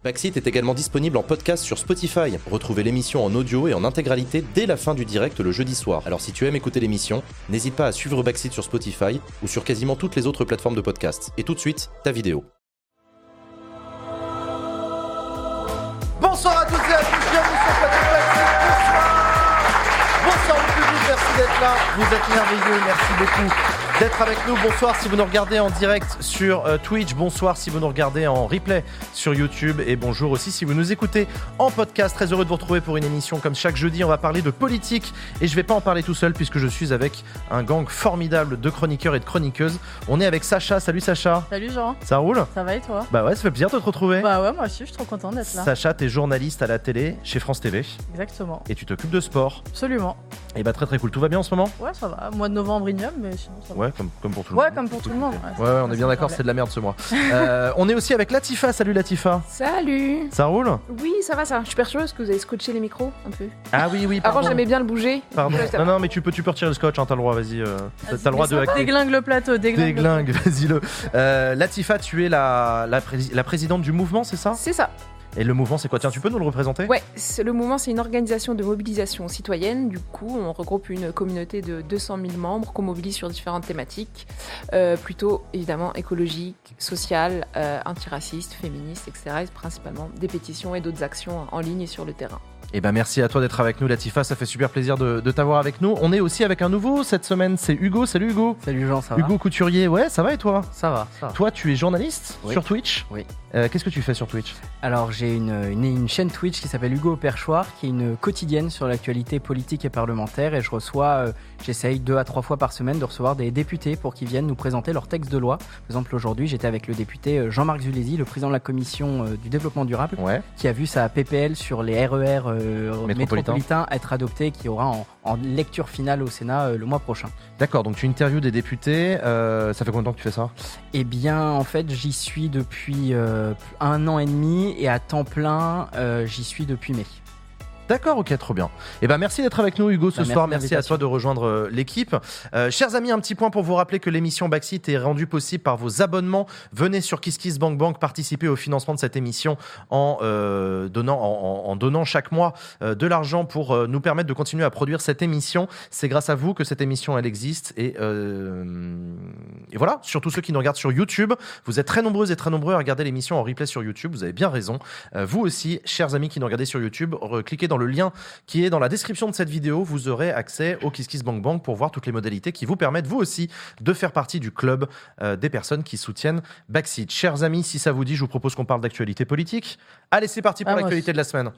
Backseat est également disponible en podcast sur Spotify. Retrouvez l'émission en audio et en intégralité dès la fin du direct le jeudi soir. Alors si tu aimes écouter l'émission, n'hésite pas à suivre Backseat sur Spotify ou sur quasiment toutes les autres plateformes de podcast. Et tout de suite, ta vidéo. Bonsoir à toutes et à tous, bienvenue sur Plateau Backseat. Bonsoir le public, merci d'être là, vous êtes merveilleux, merci beaucoup d'être avec nous. Bonsoir si vous nous regardez en direct sur Twitch, bonsoir si vous nous regardez en replay sur YouTube et bonjour aussi si vous nous écoutez en podcast. Très heureux de vous retrouver pour une émission comme chaque jeudi. On va parler de politique et je vais pas en parler tout seul puisque je suis avec un gang formidable de chroniqueurs et de chroniqueuses. On est avec Sacha. Salut Sacha. Salut Jean. Ça roule ? Ça va et toi ? Bah ouais, ça fait plaisir de te retrouver. Bah ouais, moi aussi, je suis trop contente d'être là. Sacha, t'es journaliste à la télé chez France TV. Exactement. Et tu t'occupes de sport. Absolument. Et bah très cool. Tout va bien en ce moment ? Ouais, ça va. Mois de novembre ignoble, mais sinon ça va. Ouais, comme pour tout le monde. Ouais, comme pour tout le monde. Ouais, on est bien d'accord, c'est de la merde ce mois. On est aussi avec Latifa. Salut Latifa. Salut. Ça roule ? Oui, ça va ça. Je suis persuadée parce que vous avez scotché les micros un peu. Ah oui, pardon. Avant, j'aimais bien le bouger. Pardon. Non, mais tu peux retirer le scotch, hein, t'as le droit, vas-y. T'as le droit de hacker. Déglingue le plateau, Déglingue, vas-y-le. Latifa, tu es la présidente du mouvement, c'est ça ? C'est ça. Et le mouvement, c'est quoi ? Tiens, tu peux nous le représenter ? Ouais, le mouvement, c'est une organisation de mobilisation citoyenne. Du coup, on regroupe une communauté de 200 000 membres qu'on mobilise sur différentes thématiques, plutôt évidemment écologiques, sociales, antiracistes, féministes, etc. Et principalement des pétitions et d'autres actions en ligne et sur le terrain. Eh ben merci à toi d'être avec nous Latifa, ça fait super plaisir de t'avoir avec nous. On est aussi avec un nouveau cette semaine, c'est Hugo. Salut Hugo. Salut Jean, ça va ? Hugo Couturier, ouais, ça va et toi ? Ça va. Toi, tu es journaliste sur Twitch ? Oui. Qu'est-ce que tu fais sur Twitch ? Alors j'ai une chaîne Twitch qui s'appelle Hugo au Perchoir, qui est une quotidienne sur l'actualité politique et parlementaire, et je reçois, j'essaye 2 à 3 fois par semaine de recevoir des députés pour qu'ils viennent nous présenter leurs textes de loi. Par exemple aujourd'hui j'étais avec le député Jean-Marc Zulesi, le président de la commission du développement durable, qui a vu sa PPL sur les RER métropolitains être adopté, qui aura en lecture finale au Sénat le mois prochain. D'accord, donc tu interviews des députés, ça fait combien de temps que tu fais ça ? Eh bien en fait j'y suis depuis 1 an et demi, et à temps plein j'y suis depuis mai. D'accord, ok, trop bien. Et ben merci d'être avec nous Hugo ce soir, merci à toi de rejoindre l'équipe. Chers amis, un petit point pour vous rappeler que l'émission Backseat est rendue possible par vos abonnements. Venez sur KissKissBankBank participer au financement de cette émission en donnant chaque mois de l'argent pour nous permettre de continuer à produire cette émission. C'est grâce à vous que cette émission elle existe et voilà, surtout ceux qui nous regardent sur YouTube, vous êtes très nombreuses et très nombreux à regarder l'émission en replay sur YouTube, vous avez bien raison. Vous aussi, chers amis qui nous regardez sur YouTube, cliquez dans le lien qui est dans la description de cette vidéo, vous aurez accès au KissKissBankBank pour voir toutes les modalités qui vous permettent vous aussi de faire partie du club des personnes qui soutiennent Backseat. Chers amis, si ça vous dit, je vous propose qu'on parle d'actualité politique. Allez, c'est parti pour l'actualité de la semaine.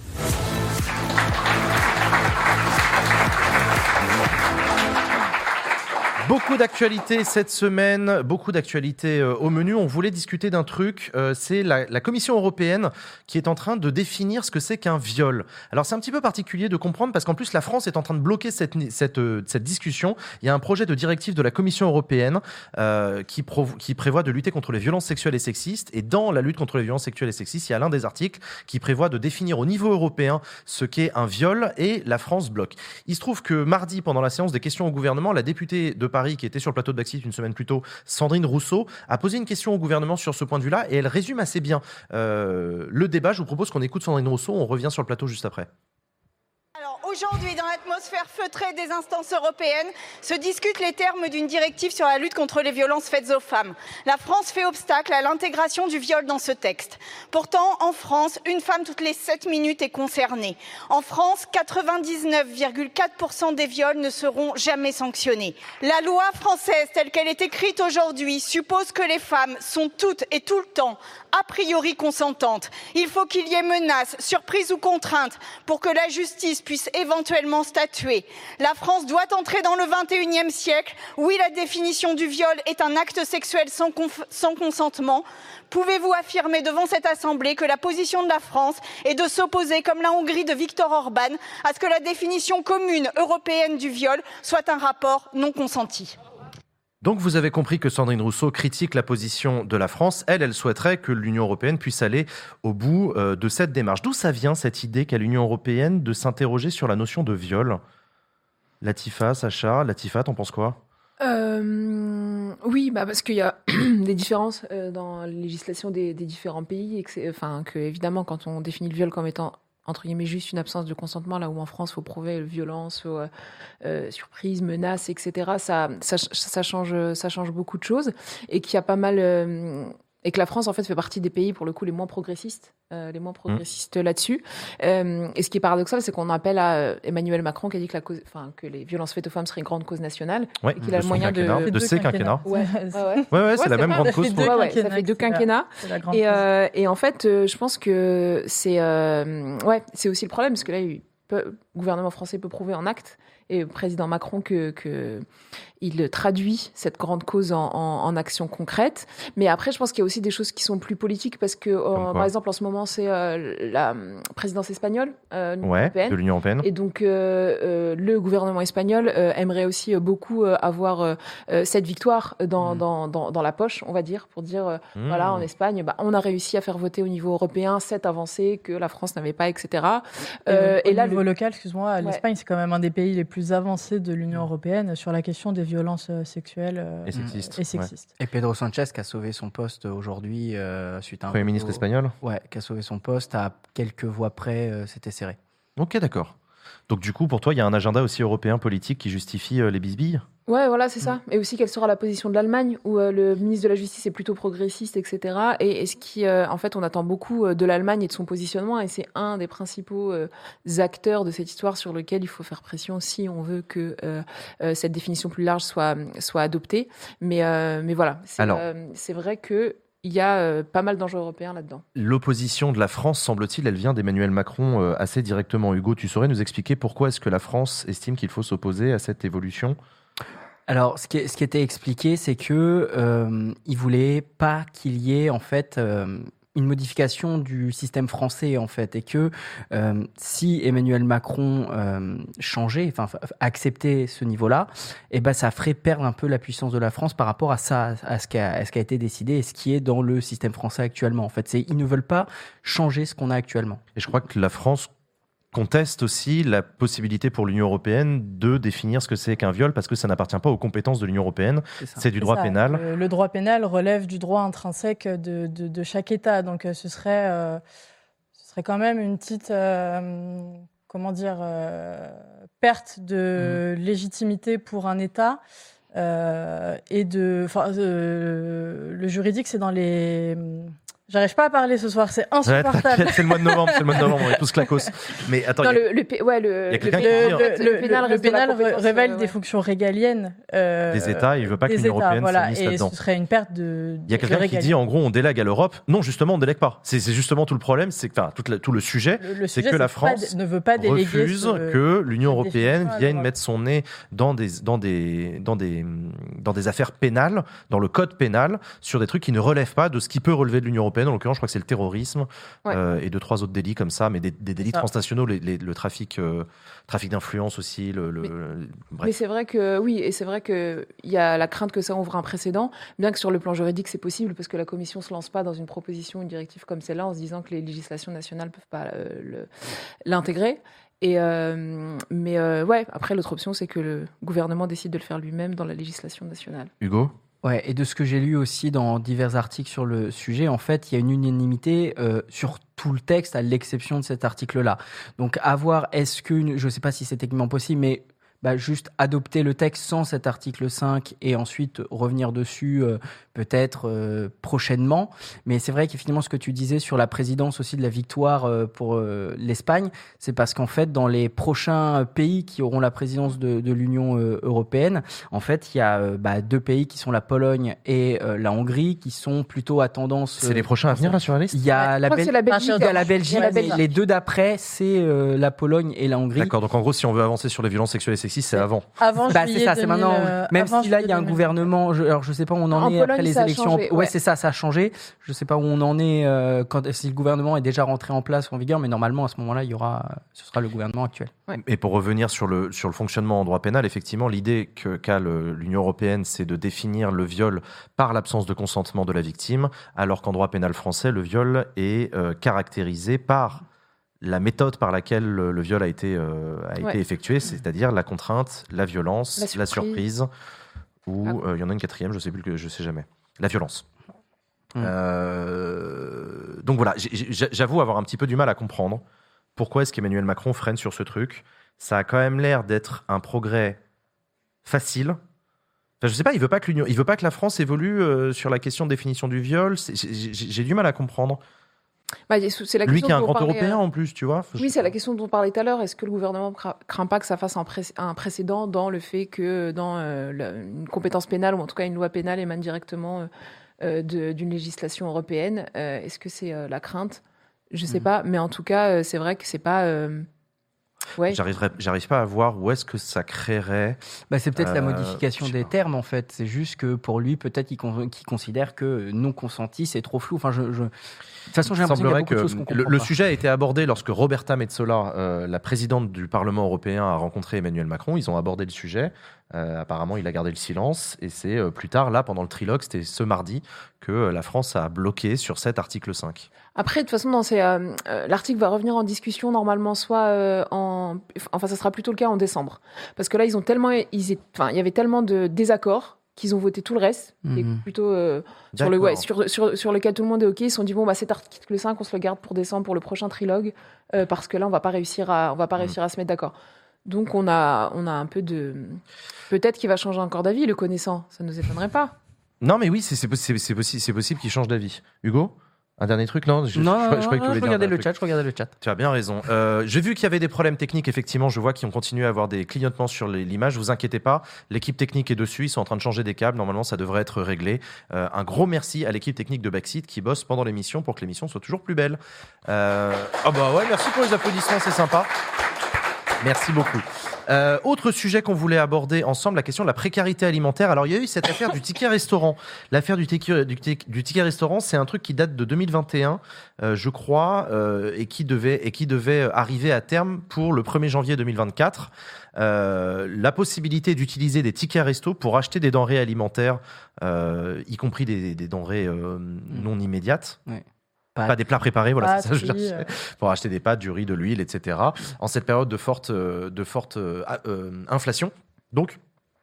Beaucoup d'actualités cette semaine, beaucoup d'actualités au menu. On voulait discuter d'un truc, c'est la Commission européenne qui est en train de définir ce que c'est qu'un viol. Alors c'est un petit peu particulier de comprendre parce qu'en plus la France est en train de bloquer cette discussion. Il y a un projet de directive de la Commission européenne qui prévoit de lutter contre les violences sexuelles et sexistes. Et dans la lutte contre les violences sexuelles et sexistes, il y a l'un des articles qui prévoit de définir au niveau européen ce qu'est un viol et la France bloque. Il se trouve que mardi, pendant la séance des questions au gouvernement, la députée de Paris, qui était sur le plateau de Backseat une semaine plus tôt, Sandrine Rousseau, a posé une question au gouvernement sur ce point de vue-là et elle résume assez bien le débat. Je vous propose qu'on écoute Sandrine Rousseau, on revient sur le plateau juste après. Alors aujourd'hui, dans l'atmosphère feutrée des instances européennes, se discutent les termes d'une directive sur la lutte contre les violences faites aux femmes. La France fait obstacle à l'intégration du viol dans ce texte. Pourtant, en France, une femme toutes les 7 minutes est concernée. En France, 99,4% des viols ne seront jamais sanctionnés. La loi française, telle qu'elle est écrite aujourd'hui, suppose que les femmes sont toutes et tout le temps a priori consentantes. Il faut qu'il y ait menace, surprise ou contrainte pour que la justice puisse éventuellement statuer. La France doit entrer dans le 21e siècle. Oui, la définition du viol est un acte sexuel sans consentement. Pouvez-vous affirmer devant cette Assemblée que la position de la France est de s'opposer, comme la Hongrie de Viktor Orban, à ce que la définition commune européenne du viol soit un rapport non consenti ? Donc vous avez compris que Sandrine Rousseau critique la position de la France. Elle souhaiterait que l'Union européenne puisse aller au bout de cette démarche. D'où ça vient cette idée qu'a l'Union européenne de s'interroger sur la notion de viol ? Latifa, Sacha, Latifa, t'en penses quoi ? Oui, parce qu'il y a des différences dans la législation des différents pays, et que évidemment, quand on définit le viol comme étant entre guillemets juste une absence de consentement, là où en France, il faut prouver violence, surprise, menace, etc. Ça change beaucoup de choses, et qu'il y a pas mal... et que la France, en fait, fait partie des pays, pour le coup, les moins progressistes là-dessus. Et ce qui est paradoxal, c'est qu'on appelle à Emmanuel Macron, qui a dit que les violences faites aux femmes seraient une grande cause nationale. Ouais, et qu'il a le moyen de ces quinquennats. Ouais, c'est la même grande cause. Ça fait 2 quinquennats. Et en fait, je pense que c'est aussi le problème, parce que là, le gouvernement français peut prouver en actes, et le président Macron il traduit cette grande cause en actions concrètes. Mais après, je pense qu'il y a aussi des choses qui sont plus politiques, parce que, par exemple, en ce moment, c'est la présidence espagnole de l'Union européenne. Et donc, le gouvernement espagnol aimerait aussi beaucoup avoir cette victoire dans la poche, on va dire, pour dire, voilà, en Espagne, on a réussi à faire voter au niveau européen cette avancée que la France n'avait pas, etc. Et là, au niveau local, excuse-moi, l'Espagne, c'est quand même un des pays les plus avancés de l'Union européenne sur la question des violences sexuelles et sexistes. Et Pedro Sánchez qui a sauvé son poste aujourd'hui suite à un Premier ministre espagnol. Ouais, qui a sauvé son poste à quelques voix près, c'était serré. Ok, d'accord. Donc du coup, pour toi, il y a un agenda aussi européen politique qui justifie les bisbilles ? Ouais, voilà, c'est ça. Et aussi, quelle sera la position de l'Allemagne, où le ministre de la Justice est plutôt progressiste, etc. Et ce qui, en fait, on attend beaucoup de l'Allemagne et de son positionnement, et c'est un des principaux acteurs de cette histoire sur lequel il faut faire pression si on veut que cette définition plus large soit adoptée. Mais voilà, c'est vrai que il y a pas mal d'enjeux européens là-dedans. L'opposition de la France, semble-t-il, elle vient d'Emmanuel Macron assez directement. Hugo, tu saurais nous expliquer pourquoi est-ce que la France estime qu'il faut s'opposer à cette évolution ? Alors, ce qui était expliqué, c'est que il voulait pas qu'il y ait en fait une modification du système français en fait, et que si Emmanuel Macron acceptait ce niveau-là, et ça ferait perdre un peu la puissance de la France par rapport à ce qui a été décidé et ce qui est dans le système français actuellement. En fait, ils ne veulent pas changer ce qu'on a actuellement. Et je crois que la France conteste aussi la possibilité pour l'Union européenne de définir ce que c'est qu'un viol, parce que ça n'appartient pas aux compétences de l'Union européenne, c'est du droit pénal. Le droit pénal relève du droit intrinsèque de chaque État, donc ce serait quand même une petite perte de légitimité pour un État, et le juridique, c'est dans les... J'arrive pas à parler ce soir, c'est insupportable. Ouais, c'est le mois de novembre, on est tous clacos. Mais attends, le pénal révèle des fonctions régaliennes des États. Il veut pas que l'Union européenne s'unisse là-dedans. Et ce serait une perte de. Il y a quelqu'un qui dit, en gros, on délègue à l'Europe. Non, justement, on délègue pas. C'est justement tout le problème, c'est que, tout le sujet, c'est que la France ne veut pas refuse que l'Union européenne vienne mettre son nez dans des affaires pénales, dans le code pénal, sur des trucs qui ne relèvent pas de ce qui peut relever de l'Union européenne. En l'occurrence, je crois que c'est le terrorisme et 2-3 autres délits comme ça, mais des délits transnationaux, le trafic d'influence aussi. Mais c'est vrai que et c'est vrai qu'il y a la crainte que ça ouvre un précédent, bien que sur le plan juridique c'est possible, parce que la Commission se lance pas dans une proposition, une directive comme celle-là, en se disant que les législations nationales peuvent pas l'intégrer. Après l'autre option, c'est que le gouvernement décide de le faire lui-même dans la législation nationale. Hugo ? Ouais, et de ce que j'ai lu aussi dans divers articles sur le sujet, en fait, il y a une unanimité sur tout le texte, à l'exception de cet article-là. Donc, à voir, je ne sais pas si c'est techniquement possible, mais juste adopter le texte sans cet article 5 et ensuite revenir dessus peut-être prochainement. Mais c'est vrai qu'effectivement, ce que tu disais sur la présidence aussi de la victoire pour l'Espagne, c'est parce qu'en fait, dans les prochains pays qui auront la présidence de l'Union européenne, en fait, il y a 2 pays qui sont la Pologne et la Hongrie qui sont plutôt à tendance... C'est les prochains à venir là sur la liste ? Il y a la Belgique, les 2 d'après, c'est la Pologne et la Hongrie. D'accord, donc en gros, si on veut avancer sur les violences sexuelles et sexistes, c'est avant. C'est ça, c'est maintenant. Même si là, il y a un gouvernement, alors je sais pas où on en est après les élections. Ouais, c'est ça a changé. Je sais pas où on en est si le gouvernement est déjà rentré en place ou en vigueur, mais normalement, à ce moment-là, ce sera le gouvernement actuel. Ouais. Et pour revenir sur le fonctionnement en droit pénal, effectivement, l'idée qu'a l'Union européenne, c'est de définir le viol par l'absence de consentement de la victime, alors qu'en droit pénal français, le viol est caractérisé par la méthode par laquelle le viol a été effectué, c'est-à-dire la contrainte, la violence, la surprise. ou il y en a une quatrième, je sais jamais. La violence. Donc voilà, j'avoue avoir un petit peu du mal à comprendre pourquoi est-ce qu'Emmanuel Macron freine sur ce truc. Ça a quand même l'air d'être un progrès facile. Enfin, je sais pas, il veut pas que la France évolue sur la question de définition du viol. J'ai du mal à comprendre. Bah, c'est la Lui qui est un dont on grand parlait, européen en plus, tu vois. Oui, c'est la question dont on parlait tout à l'heure. Est-ce que le gouvernement craint pas que ça fasse un précédent dans le fait que dans une compétence pénale, ou en tout cas une loi pénale émane directement d'une législation européenne? Est-ce que c'est la crainte? Je sais pas, mais en tout cas, c'est vrai que c'est pas... Ouais. J'arrive pas à voir où est-ce que ça créerait. C'est peut-être la modification des termes en fait. C'est juste que pour lui, peut-être qu'il considère que non consenti, c'est trop flou. Enfin, de toute façon, j'ai l'impression qu'il y a beaucoup de choses qu'on comprend le pas. sujet a été abordé lorsque Roberta Metsola, la présidente du Parlement européen, a rencontré Emmanuel Macron. Ils ont abordé le sujet. Apparemment, il a gardé le silence. Et c'est plus tard, là, pendant le trilogue, c'était ce mardi, que la France a bloqué sur cet article 5. Après, de toute façon, l'article va revenir en discussion normalement, soit enfin, ça sera plutôt le cas en décembre, parce que là, il y avait tellement de désaccords qu'ils ont voté tout le reste, qui est plutôt sur lequel tout le monde est ok. Ils se sont dit bon, cet article 5, on se le garde pour décembre pour le prochain trilogue, parce que là, on va pas réussir à se mettre d'accord. Donc, on a un peu de, peut-être qu'il va changer encore d'avis, le connaissant, ça nous étonnerait pas. Non, mais oui, c'est possible qu'il change d'avis. Hugo, un dernier truc, non? Je regardais le chat. Tu as bien raison. J'ai vu qu'il y avait des problèmes techniques, effectivement. Je vois qu'ils ont continué à avoir des clignotements sur l'image. Vous inquiétez pas, l'équipe technique est dessus. Ils sont en train de changer des câbles. Normalement, ça devrait être réglé. Un gros merci à l'équipe technique de Backseat qui bosse pendant l'émission pour que l'émission soit toujours plus belle. Merci pour les applaudissements, c'est sympa. Merci beaucoup. Autre sujet qu'on voulait aborder ensemble, la question de la précarité alimentaire. Alors, il y a eu cette affaire du ticket restaurant. L'affaire du ticket restaurant, c'est un truc qui date de 2021, je crois, et qui devait arriver à terme pour le 1er janvier 2024. La possibilité d'utiliser des tickets resto pour acheter des denrées alimentaires, y compris des denrées non immédiates. Ouais. Pas des plats préparés, voilà, c'est ça que je cherchais. Pour acheter des pâtes, du riz, de l'huile, etc. En cette période de forte inflation. Donc,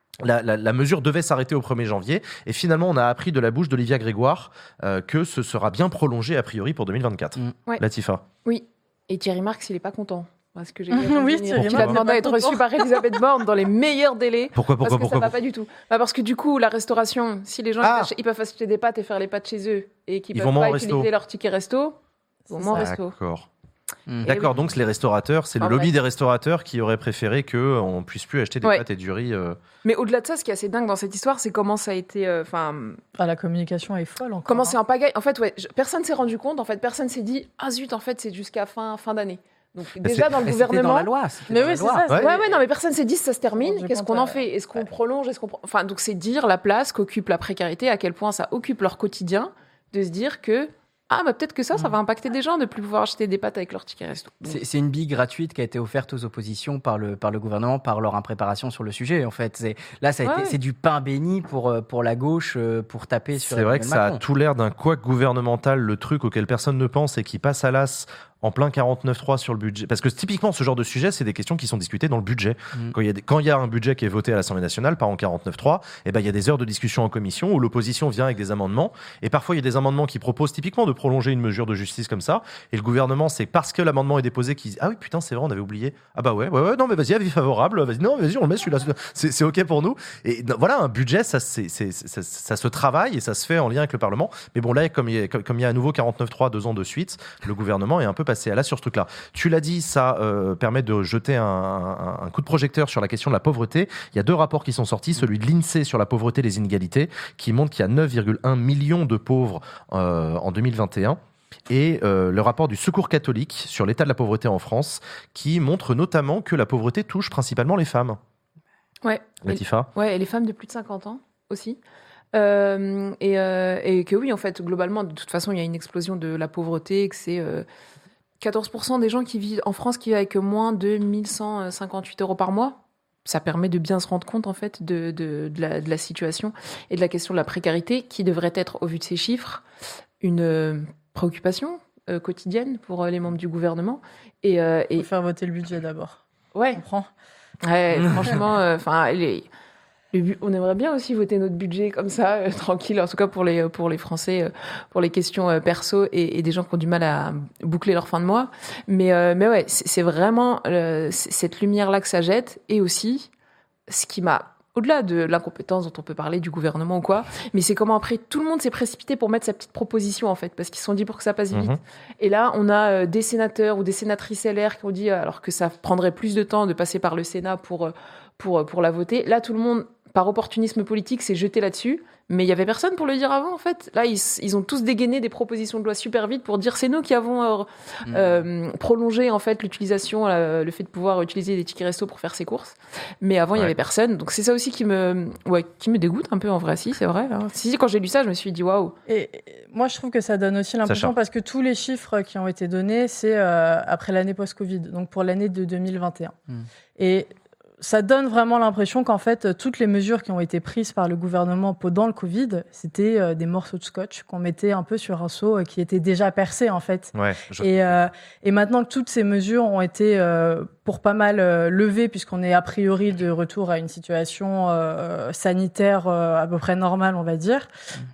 la mesure devait s'arrêter au 1er janvier. Et finalement, on a appris de la bouche d'Olivia Grégoire que ce sera bien prolongé, a priori, pour 2024. Ouais. Latifa. Oui. Et Thierry Marx, il n'est pas content. Parce que j'ai il a demandé à être reçu par Elisabeth Borne dans les meilleurs délais. Pourquoi ça va pas du tout. Parce que du coup, la restauration, si les gens ils peuvent acheter des pâtes et faire les pâtes chez eux et qu'ils peuvent pas utiliser leur ticket resto, ils vont au resto. D'accord, donc les restaurateurs, c'est le lobby des restaurateurs qui aurait préféré qu'on puisse plus acheter des pâtes et du riz. Mais au-delà de ça, ce qui est assez dingue dans cette histoire, c'est comment ça a été. La communication est folle encore. Comment c'est en pagaille. En fait, personne s'est rendu compte. En fait, personne s'est dit zut, en fait, c'est jusqu'à fin d'année. Donc déjà dans le gouvernement, dans la loi. Mais oui, c'est ça. Non, mais personne s'est dit ça se termine. Qu'est-ce qu'on en fait? Est-ce qu'on prolonge? Enfin, donc c'est dire la place qu'occupe la précarité, à quel point ça occupe leur quotidien, de se dire que peut-être que ça va impacter des gens de plus pouvoir acheter des pâtes avec leur ticket resto. C'est une bille gratuite qui a été offerte aux oppositions par le gouvernement, par leur impréparation sur le sujet. En fait, c'est du pain béni pour la gauche, pour taper sur. C'est vrai que ça a tout l'air d'un couac gouvernemental, le truc auquel personne ne pense et qui passe à l'as en plein 49.3 sur le budget. Parce que typiquement, ce genre de sujet, c'est des questions qui sont discutées dans le budget. Quand il y a un budget qui est voté à l'Assemblée nationale, pas en 49.3, il y a des heures de discussion en commission où l'opposition vient avec des amendements. Et parfois, il y a des amendements qui proposent typiquement de prolonger une mesure de justice comme ça. Et le gouvernement, c'est parce que l'amendement est déposé qu'ils disent « Ah oui, putain, c'est vrai, on avait oublié. Ah bah ouais, non, mais vas-y, avis favorable. Vas-y, on le met celui-là. C'est OK pour nous. » Et voilà, un budget, ça se travaille et ça se fait en lien avec le Parlement. Mais bon, là, comme il y a à nouveau 49.3 2 ans de suite, le gouvernement est un peu passé à l'as sur ce truc-là. Tu l'as dit, ça permet de jeter un coup de projecteur sur la question de la pauvreté. Il y a 2 rapports qui sont sortis, celui de l'INSEE sur la pauvreté et les inégalités, qui montre qu'il y a 9,1 millions de pauvres en 2021. Et le rapport du Secours catholique sur l'état de la pauvreté en France, qui montre notamment que la pauvreté touche principalement les femmes. Ouais. Latifa. Et les femmes de plus de 50 ans aussi. Et que oui, en fait, globalement, de toute façon, il y a une explosion de la pauvreté, que c'est 14% des gens qui vivent en France qui vivent avec moins de 1158 € par mois. Ça permet de bien se rendre compte, en fait, de la situation et de la question de la précarité, qui devrait être, au vu de ces chiffres, une préoccupation quotidienne pour les membres du gouvernement. Il faut faire voter le budget d'abord. Ouais. Tu comprends ? Ouais, franchement, On aimerait bien aussi voter notre budget comme ça, tranquille, en tout cas pour les Français, pour les questions perso et des gens qui ont du mal à boucler leur fin de mois. Mais ouais, c'est vraiment cette lumière-là que ça jette. Et aussi, ce qui m'a, au-delà de l'incompétence dont on peut parler du gouvernement ou quoi, mais c'est comment après tout le monde s'est précipité pour mettre sa petite proposition en fait, parce qu'ils se sont dit pour que ça passe vite. Et là, on a des sénateurs ou des sénatrices LR qui ont dit, alors que ça prendrait plus de temps de passer par le Sénat pour la voter. Là, tout le monde, par opportunisme politique, s'est jeté là-dessus. Mais il y avait personne pour le dire avant, en fait. Là, ils ont tous dégainé des propositions de loi super vite pour dire c'est nous qui avons prolongé en fait l'utilisation, le fait de pouvoir utiliser des tickets resto pour faire ses courses. Mais avant, il y avait personne. Donc c'est ça aussi qui me dégoûte un peu en vrai. Si, c'est vrai. Hein. Si, quand j'ai lu ça, je me suis dit waouh. Et moi, je trouve que ça donne aussi l'impression, parce que tous les chiffres qui ont été donnés, c'est après l'année post-Covid, donc pour l'année de 2021. Et ça donne vraiment l'impression qu'en fait, toutes les mesures qui ont été prises par le gouvernement pendant le Covid, c'était des morceaux de scotch qu'on mettait un peu sur un seau qui était déjà percé, en fait. Ouais, et maintenant que toutes ces mesures ont été pour pas mal levées, puisqu'on est a priori de retour à une situation sanitaire à peu près normale, on va dire,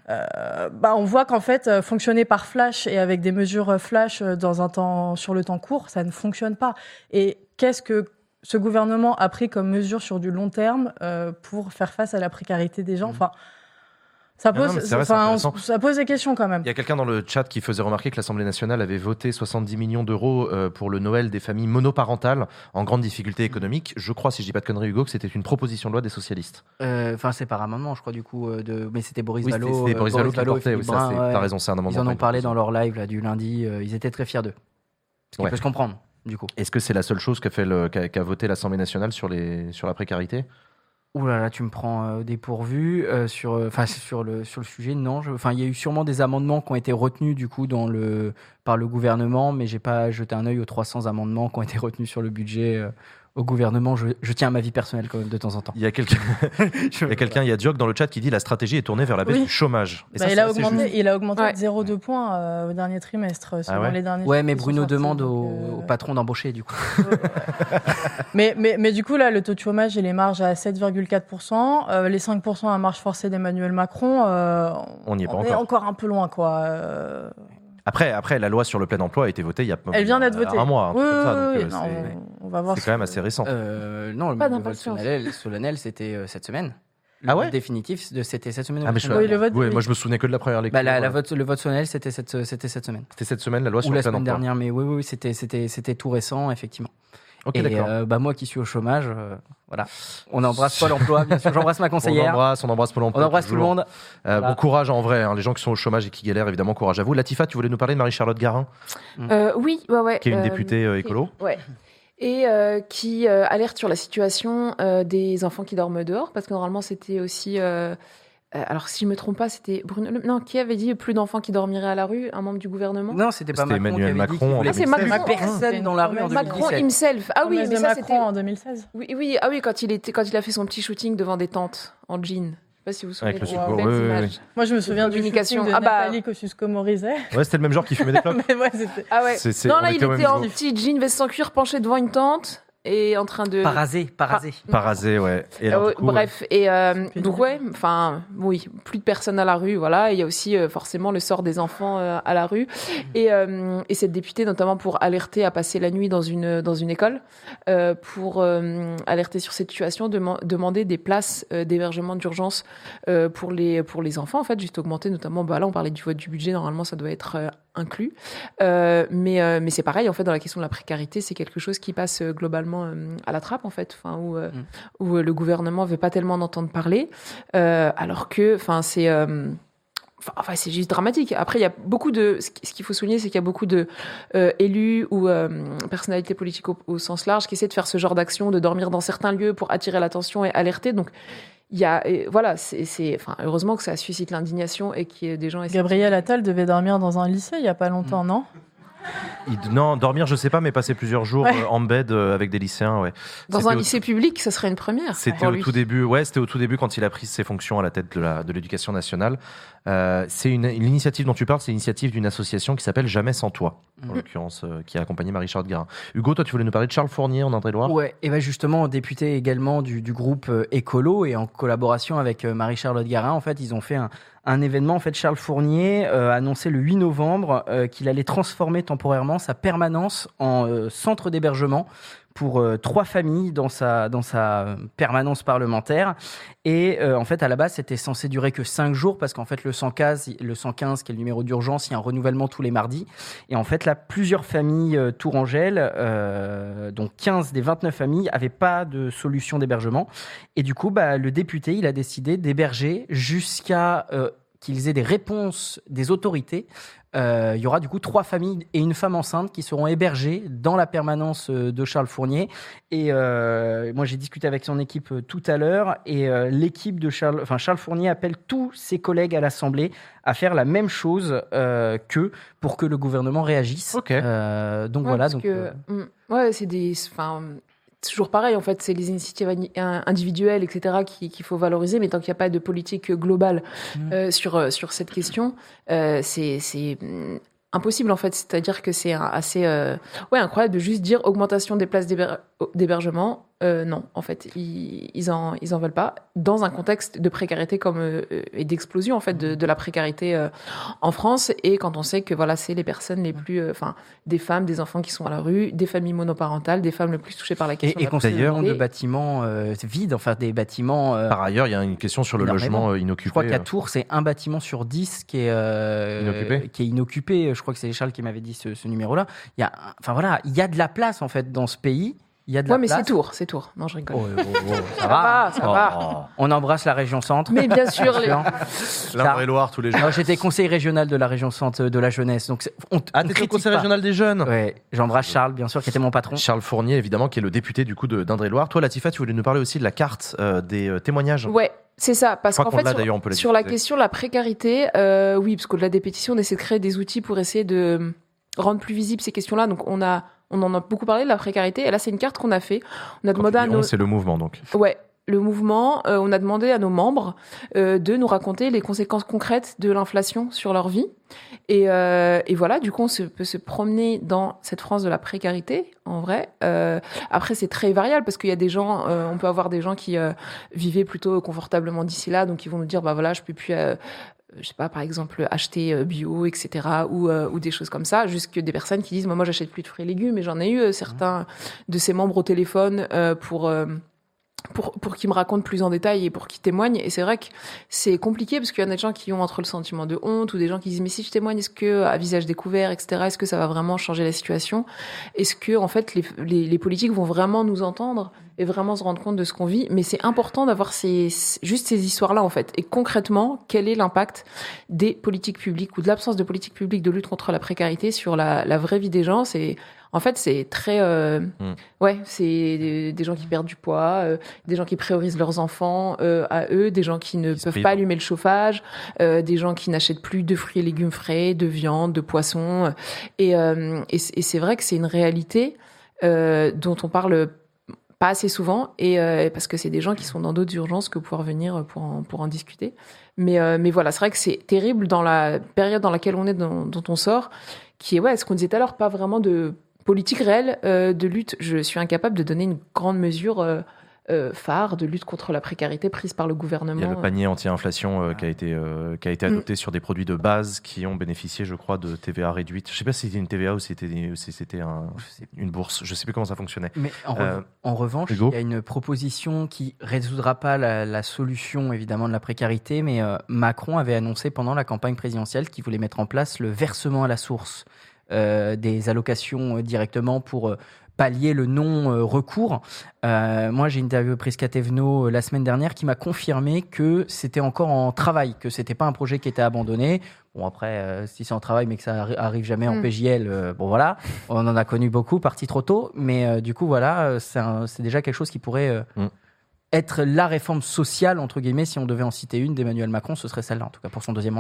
on voit qu'en fait, fonctionner par flash et avec des mesures flash sur le temps court, ça ne fonctionne pas. Et qu'est-ce que ce gouvernement a pris comme mesure sur du long terme pour faire face à la précarité des gens. Enfin, ça pose des questions quand même. Il y a quelqu'un dans le chat qui faisait remarquer que l'Assemblée nationale avait voté 70 millions d'euros pour le Noël des familles monoparentales en grande difficulté économique. Je crois, si je dis pas de conneries, Hugo, que c'était une proposition de loi des socialistes. Enfin, c'est par amendement, je crois, du coup. Mais c'était Boris Vallaud. C'était Boris Vallaud qui portait. Oui, t'as raison, c'est un amendement. Ils en ont parlé dans leur live là, du lundi. Ils étaient très fiers d'eux. Ce qui peut se comprendre. Du coup. Est-ce que c'est la seule chose qu'a voté l'Assemblée nationale sur la précarité ? Ouh là là, tu me prends au dépourvu sur le sujet. Non, il y a eu sûrement des amendements qui ont été retenus du coup par le gouvernement, mais j'ai pas jeté un œil aux 300 amendements qui ont été retenus sur le budget. Au gouvernement, je tiens à ma vie personnelle quand même de temps en temps. Il y a quelqu'un, il y a Dioc dans le chat qui dit la stratégie est tournée vers la baisse du chômage. Et il a augmenté de 0,2 points au dernier trimestre, selon les derniers. Ouais, mais Bruno demande au patron d'embaucher du coup. mais du coup là, le taux de chômage et les marges à 7,4%, les 5% à marge forcée d'Emmanuel Macron, on n'y est pas encore. On est encore un peu loin, quoi. Après, la loi sur le plein emploi a été votée il y a Elle vient d'être votée. Un mois. On va voir. C'est quand même assez récent. Non, le vote solennel, c'était cette semaine. Le vote définitif, c'était cette semaine. Moi, je me souvenais que de la première lecture. Le vote solennel, c'était cette semaine. C'était cette semaine, la loi sur le plein emploi. Ou la semaine dernière, mais oui, c'était tout récent, effectivement. Okay, et moi qui suis au chômage, voilà. On embrasse Pôle emploi, bien sûr. J'embrasse ma conseillère. On embrasse Pôle emploi. On embrasse tout le monde. Bon courage en vrai, les gens qui sont au chômage et qui galèrent, évidemment, courage à vous. Latifa, tu voulais nous parler de Marie-Charlotte Garin ? Oui, ouais. Qui est une députée écolo. Ouais. Et qui alerte sur la situation des enfants qui dorment dehors, parce que normalement c'était aussi... alors si je me trompe pas, c'était Bruno... Non, qui avait dit plus d'enfants qui dormiraient à la rue, un membre du gouvernement ? Non, c'était pas Macron. Emmanuel Macron. C'est Macron. Personne dans la rue en 2017. Macron himself. Ah oui, mais ça Macron c'était en 2016. Oui, ah oui, quand il a fait son petit shooting devant des tentes en jean. Je sais pas si vous vous souvenez de belles images. Moi, je me souviens du shooting de Nathalie Kosciusko-Morizet. Ouais, c'était le même genre qui fumait des clopes. Ah ouais. Non, là, il était en petit jean, veste en cuir, penché devant une tente. Et en train de... Parasé, ouais. Et alors, bref, et donc oui, plus de personnes à la rue, voilà. Il y a aussi forcément le sort des enfants à la rue. Et cette députée, notamment pour alerter à passer la nuit dans une école, pour alerter sur cette situation, demander des places d'hébergement d'urgence pour les enfants, en fait, juste augmenter, notamment, là, on parlait du vote du budget, normalement, ça doit être inclus. Mais c'est pareil, en fait, dans la question de la précarité, c'est quelque chose qui passe globalement à la trappe, en fait, où le gouvernement ne veut pas tellement en entendre parler, alors que, c'est juste dramatique. Après, il y a beaucoup de... Ce qu'il faut souligner, c'est qu'il y a beaucoup de élus ou personnalités politiques au sens large qui essaient de faire ce genre d'action, de dormir dans certains lieux pour attirer l'attention et alerter. Donc, il y a... heureusement que ça suscite l'indignation et qu'il y ait des gens... Gabriel Attal devait dormir dans un lycée il n'y a pas longtemps, non ? Non, dormir, je sais pas, mais passer plusieurs jours en bed avec des lycéens, ouais. Dans un lycée public, ça serait une première. C'était au tout début, c'était au tout début quand il a pris ses fonctions à la tête de l'éducation nationale. C'est l'initiative dont tu parles, c'est l'initiative d'une association qui s'appelle Jamais sans toi, en l'occurrence, qui a accompagné Marie-Charlotte Guérin. Hugo, toi, tu voulais nous parler de Charles Fournier en Indre-et-Loire ? Ouais, et ben justement, député également du groupe Écolo et en collaboration avec Marie-Charlotte Guérin, en fait, ils ont fait un événement. En fait, Charles Fournier a annoncé le 8 novembre qu'il allait transformer temporairement sa permanence en centre d'hébergement pour 3 familles dans sa permanence parlementaire. Et en fait, à la base, c'était censé durer que 5 jours parce qu'en fait, le 115, qui est le numéro d'urgence, il y a un renouvellement tous les mardis. Et en fait, là, plusieurs familles tourangelles, donc 15 des 29 familles, n'avaient pas de solution d'hébergement. Et du coup, le député, il a décidé d'héberger jusqu'à qu'ils aient des réponses des autorités. Il y aura du coup 3 familles et une femme enceinte qui seront hébergées dans la permanence de Charles Fournier. Et moi, j'ai discuté avec son équipe tout à l'heure. Et l'équipe de Charles Fournier appelle tous ses collègues à l'Assemblée à faire la même chose qu'eux pour que le gouvernement réagisse. Okay. Donc voilà. C'est toujours pareil, en fait, c'est les initiatives individuelles, etc., qu'il faut valoriser, mais tant qu'il n'y a pas de politique globale sur cette question, c'est impossible, en fait. C'est-à-dire que c'est assez incroyable de juste dire augmentation des places d'hébergement. Non, en fait, ils en veulent pas. Dans un contexte de précarité et d'explosion, en fait, de la précarité en France. Et quand on sait que voilà, c'est les personnes les plus, des femmes, des enfants qui sont à la rue, des familles monoparentales, des femmes les plus touchées par la question. Et d'ailleurs de bâtiments vides, enfin des bâtiments. Par ailleurs, il y a une question sur le logement inoccupé. Je crois qu'à Tours, c'est un bâtiment sur 10 qui est inoccupé. Je crois que c'est Charles qui m'avait dit ce numéro-là. Il y a de la place en fait dans ce pays. Il y a de la place. C'est Tours. Non, je rigole. Ça va. On embrasse la région centre. Mais bien sûr, l'Indre-et-Loire tous les jours. J'étais conseiller régional de la région centre de la jeunesse. Donc t'étais au conseil régional des jeunes. Ouais, j'embrasse Charles, bien sûr, qui était mon patron. Charles Fournier, évidemment, qui est le député du coup d'Indre-et-Loire. Toi, Latifa, tu voulais nous parler aussi de la carte des témoignages. Ouais. C'est ça, parce qu'en fait, sur la question de la précarité, oui, parce qu'au-delà des pétitions, on essaie de créer des outils pour essayer de rendre plus visibles ces questions-là. Donc, on en a beaucoup parlé de la précarité. Et là, c'est une carte qu'on a fait. On a demandé à nos... C'est le mouvement, donc. Ouais. Le mouvement, on a demandé à nos membres de nous raconter les conséquences concrètes de l'inflation sur leur vie. Et voilà, du coup, on peut se promener dans cette France de la précarité, en vrai. Après, c'est très variable parce qu'il y a des gens, on peut avoir des gens qui vivaient plutôt confortablement d'ici là, donc ils vont nous dire, je peux plus... je sais pas, par exemple, acheter bio, etc., ou des choses comme ça, jusque des personnes qui disent, moi, j'achète plus de fruits et légumes, et j'en ai eu certains de ces membres au téléphone pour qu'ils me racontent plus en détail et pour qu'ils témoignent. Et c'est vrai que c'est compliqué parce qu'il y en a des gens qui ont entre le sentiment de honte ou des gens qui disent, mais si je témoigne, est-ce que, à visage découvert, etc., est-ce que ça va vraiment changer la situation? Est-ce que, en fait, les politiques vont vraiment nous entendre et vraiment se rendre compte de ce qu'on vit? Mais c'est important d'avoir juste ces histoires-là, en fait. Et concrètement, quel est l'impact des politiques publiques ou de l'absence de politiques publiques de lutte contre la précarité sur la vraie vie des gens? En fait, c'est très... c'est des gens qui perdent du poids, des gens qui priorisent leurs enfants à eux, des gens qui ne peuvent pas allumer le chauffage, des gens qui n'achètent plus de fruits et légumes frais, de viande, de poissons. Et c'est vrai que c'est une réalité dont on parle pas assez souvent, et parce que c'est des gens qui sont dans d'autres urgences que pouvoir venir pour en discuter. Mais voilà, c'est vrai que c'est terrible dans la période dans laquelle on est, dont on sort, qui est, ce qu'on disait tout à l'heure, pas vraiment de politique réelle de lutte. Je suis incapable de donner une grande mesure phare de lutte contre la précarité prise par le gouvernement. Il y a le panier anti-inflation qui a été adopté sur des produits de base qui ont bénéficié, je crois, de TVA réduite. Je ne sais pas si c'était une TVA ou si c'était une bourse. Je ne sais plus comment ça fonctionnait. Mais en revanche, Hugo, il y a une proposition qui ne résoudra pas la solution, évidemment, de la précarité, mais Macron avait annoncé pendant la campagne présidentielle qu'il voulait mettre en place le versement à la source des allocations directement pour pallier le non-recours. Moi, j'ai interviewé Prisca Thévenot la semaine dernière qui m'a confirmé que c'était encore en travail, que c'était pas un projet qui était abandonné. Bon, après, si c'est en travail mais que ça arrive jamais en PJL, bon voilà, on en a connu beaucoup, parti trop tôt, mais du coup, voilà, c'est déjà quelque chose qui pourrait être la réforme sociale, entre guillemets, si on devait en citer une d'Emmanuel Macron, ce serait celle-là, en tout cas pour son deuxième mandat.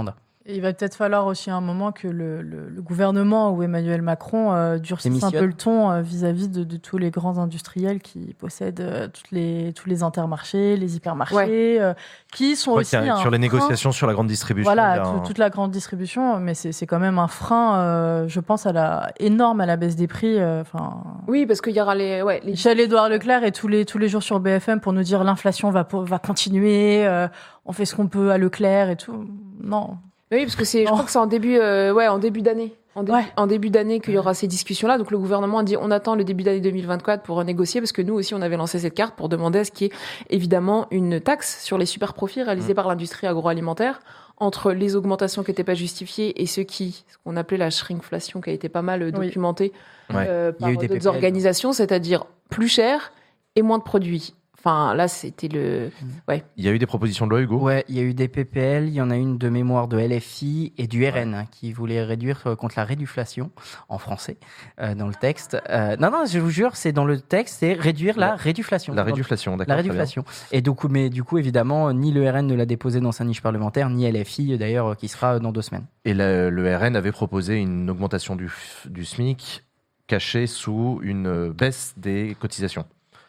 Et il va peut-être falloir aussi un moment que le gouvernement ou Emmanuel Macron durcisse un peu le ton vis-à-vis de tous les grands industriels qui possèdent tous les intermarchés, les hypermarchés, qui sont aussi sur les négociations sur la grande distribution. Voilà, toute la grande distribution, mais c'est quand même un frein, je pense, énorme à la baisse des prix. Oui, parce qu'il y aura les Michel-Édouard Leclerc est tous les jours sur BFM pour nous dire l'inflation va continuer, on fait ce qu'on peut à Leclerc et tout. Non. Oui, parce que je crois que c'est en début d'année. En début d'année qu'il y aura ces discussions-là. Donc le gouvernement a dit on attend le début d'année 2024 pour négocier, parce que nous aussi on avait lancé cette carte pour demander à ce qu'il y ait évidemment une taxe sur les super profits réalisés par l'industrie agroalimentaire, entre les augmentations qui n'étaient pas justifiées et ce qu'on appelait la shrinkflation, qui a été pas mal documentée par d'autres organisations, c'est-à-dire plus cher et moins de produits. Enfin, là, c'était Ouais. Il y a eu des propositions de loi, Hugo ? Ouais, il y a eu des PPL, il y en a une de mémoire de LFI et du RN qui voulait réduire contre la réduflation, en français, dans le texte. Non, je vous jure, c'est dans le texte, c'est réduire la réduflation. La réduflation, d'accord. La réduflation. Et du coup, évidemment, ni le RN ne l'a déposé dans sa niche parlementaire, ni LFI, d'ailleurs, qui sera dans 2 semaines. Et le RN avait proposé une augmentation du SMIC cachée sous une baisse des cotisations.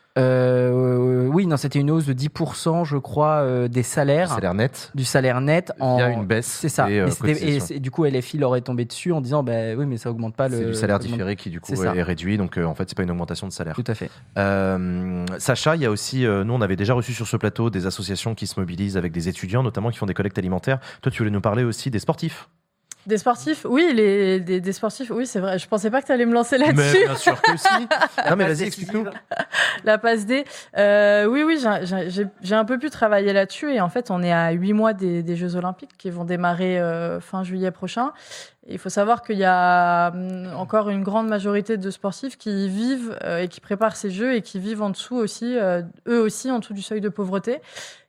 Oui, non, c'était une hausse de 10%, je crois, des salaires. Du salaire net. Il y a une baisse. C'est ça. Et du coup, LFI leur est tombé dessus en disant, oui, mais ça augmente pas C'est du salaire différé qui, du coup, est réduit. Donc, en fait, c'est pas une augmentation de salaire. Tout à fait. Sacha, il y a aussi, nous, on avait déjà reçu sur ce plateau des associations qui se mobilisent avec des étudiants, notamment qui font des collectes alimentaires. Toi, tu voulais nous parler aussi des sportifs. Des sportifs, oui, des sportifs, oui, c'est vrai. Je pensais pas que tu allais me lancer là-dessus. Mais bien sûr que si. Non, mais vas-y, explique-nous. La passe D. Oui, j'ai un peu pu travailler là-dessus, et en fait, on est à 8 mois des Jeux Olympiques qui vont démarrer fin juillet prochain. Et il faut savoir qu'il y a encore une grande majorité de sportifs qui vivent et qui préparent ces Jeux et qui vivent en dessous aussi, eux aussi, en dessous du seuil de pauvreté.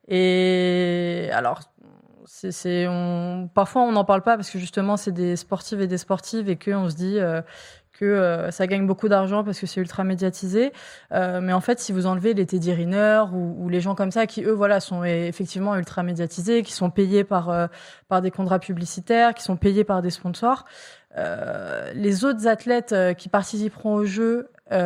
Et alors, parfois on n'en parle pas parce que justement c'est des sportifs et des sportives et qu'on se dit que ça gagne beaucoup d'argent parce que c'est ultra médiatisé. Mais en fait, si vous enlevez les Teddy Riner ou les gens comme ça qui, eux, sont effectivement ultra médiatisés, qui sont payés par des contrats publicitaires, qui sont payés par des sponsors, les autres athlètes qui participeront aux Jeux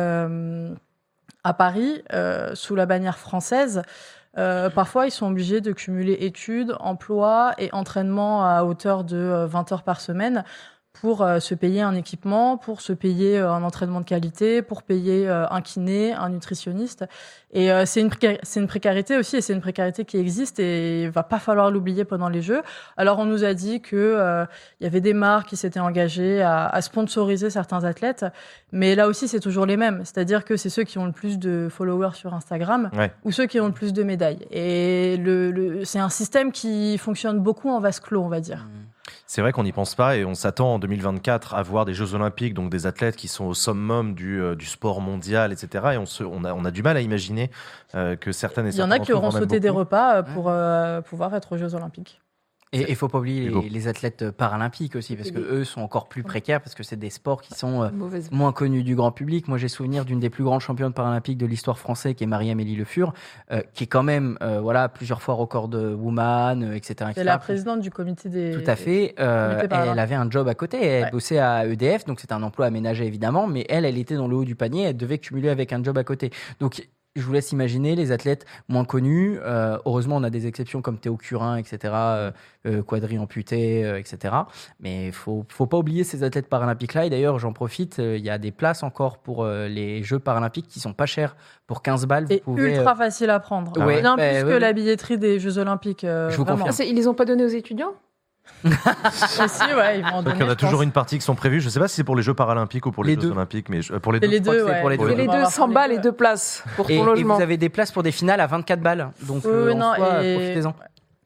à Paris, sous la bannière française, parfois, ils sont obligés de cumuler études, emploi et entraînement à hauteur de 20 heures par semaine pour se payer un équipement, pour se payer un entraînement de qualité, pour payer un kiné, un nutritionniste. Et c'est une précarité aussi, et c'est une précarité qui existe et il va pas falloir l'oublier pendant les Jeux. Alors on nous a dit que il y avait des marques qui s'étaient engagées à sponsoriser certains athlètes, mais là aussi c'est toujours les mêmes. C'est-à-dire que c'est ceux qui ont le plus de followers sur Instagram ou ceux qui ont le plus de médailles. Et c'est un système qui fonctionne beaucoup en vase clos, on va dire. C'est vrai qu'on n'y pense pas et on s'attend en 2024 à voir des Jeux Olympiques, donc des athlètes qui sont au summum du sport mondial, etc. Et on a du mal à imaginer que certaines et certains. Il y en a qui auront sauté des repas pour pouvoir être aux Jeux Olympiques. Et il faut pas oublier les athlètes paralympiques aussi, parce que eux sont encore plus précaires, parce que c'est des sports qui sont moins connus du grand public. Moi, j'ai souvenir d'une des plus grandes championnes paralympiques de l'histoire française, qui est Marie-Amélie Le Fur, qui est quand même plusieurs fois record de woman, etc. C'est la présidente du comité des. Tout à fait. Elle avait un job à côté. Elle bossait à EDF, donc c'était un emploi aménagé évidemment, mais elle était dans le haut du panier. Elle devait cumuler avec un job à côté. Donc je vous laisse imaginer les athlètes moins connus. Heureusement, on a des exceptions comme Théo Curin, etc., quadri-amputé, etc. Mais faut pas oublier ces athlètes paralympiques-là. Et d'ailleurs, j'en profite, il y a des places encore pour les Jeux paralympiques qui sont pas chères. Pour 15 balles, vous pouvez... ultra facile à prendre. Bien plus que la billetterie des Jeux Olympiques. Je vous confirme. Ils les ont pas donné aux étudiants ? Aussi, ils vont en donner. Donc, il y en a toujours une partie qui sont prévues. Je ne sais pas si c'est pour les Jeux paralympiques ou pour les Jeux olympiques, mais pour les deux. Les deux, pour les deux. Les deux, 100 balles et 2 places pour ton logement. Et vous avez des places pour des finales à 24 balles. Donc, profitez-en.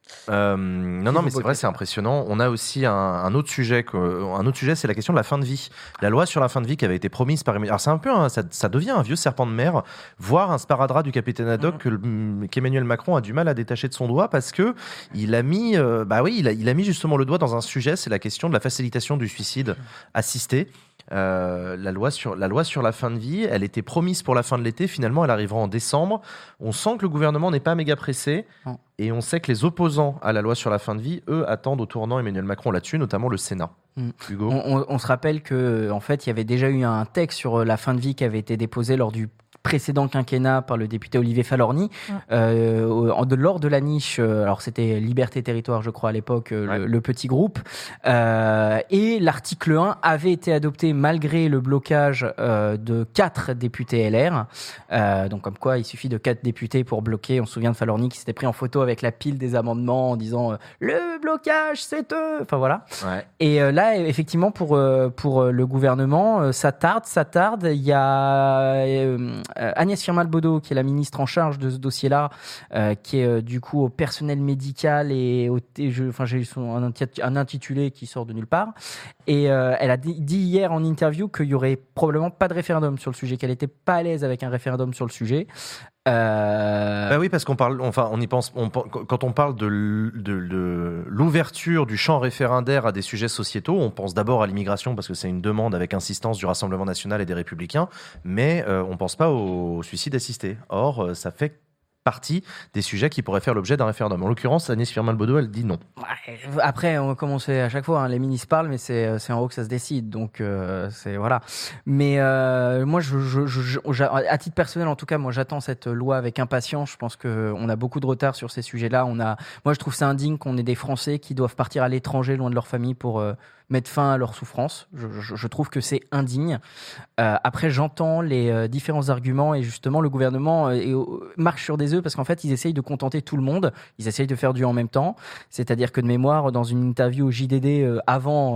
Non, mais c'est vrai, c'est impressionnant. On a aussi un autre sujet. C'est la question de la fin de vie. La loi sur la fin de vie qui avait été promise par Emmanuel. Alors c'est un peu, ça devient un vieux serpent de mer, voire un sparadrap du capitaine Haddock qu'Emmanuel Macron a du mal à détacher de son doigt parce que il a mis, il a mis justement le doigt dans un sujet. C'est la question de la facilitation du suicide assisté. la loi sur la fin de vie. Elle était promise pour la fin de l'été. Finalement, elle arrivera en décembre. On sent que le gouvernement n'est pas méga pressé. Non. Et on sait que les opposants à la loi sur la fin de vie, eux, attendent au tournant Emmanuel Macron là-dessus, notamment le Sénat. Hugo. On se rappelle que en fait, il y avait déjà eu un texte sur la fin de vie qui avait été déposé lors du précédent quinquennat par le député Olivier Falorni lors de la niche, alors c'était Liberté Territoire je crois à l'époque, le petit groupe, et l'article 1 avait été adopté malgré le blocage de 4 députés LR, donc comme quoi il suffit de 4 députés pour bloquer. On se souvient de Falorni qui s'était pris en photo avec la pile des amendements en disant le blocage c'est eux, enfin voilà. Et là effectivement pour le gouvernement ça tarde. Il y a Agnès Firmin-Lebaudot, qui est la ministre en charge de ce dossier-là, qui est du coup au personnel médical et j'ai eu un intitulé qui sort de nulle part. Et elle a dit hier en interview qu'il y aurait probablement pas de référendum sur le sujet, qu'elle n'était pas à l'aise avec un référendum sur le sujet. Bah oui, parce qu'on parle, on y pense, quand on parle de l'ouverture du champ référendaire à des sujets sociétaux, on pense d'abord à l'immigration parce que c'est une demande avec insistance du Rassemblement national et des Républicains, mais on pense pas au suicide assisté. Or, ça fait partie des sujets qui pourraient faire l'objet d'un référendum. En l'occurrence, Agnès Firmin-Lebaudot, elle dit non. Après, comme on sait à chaque fois, les ministres parlent, mais c'est en haut que ça se décide. Donc, c'est voilà. Mais moi, à titre personnel, en tout cas, moi, j'attends cette loi avec impatience. Je pense qu'on a beaucoup de retard sur ces sujets-là. Moi, je trouve ça indigne qu'on ait des Français qui doivent partir à l'étranger, loin de leur famille, pour mettre fin à leur souffrance. Je trouve que c'est indigne. Après, j'entends les différents arguments et justement, le gouvernement marche sur des œufs parce qu'en fait, ils essayent de contenter tout le monde. Ils essayent de faire du en même temps. C'est-à-dire que de mémoire, dans une interview au JDD avant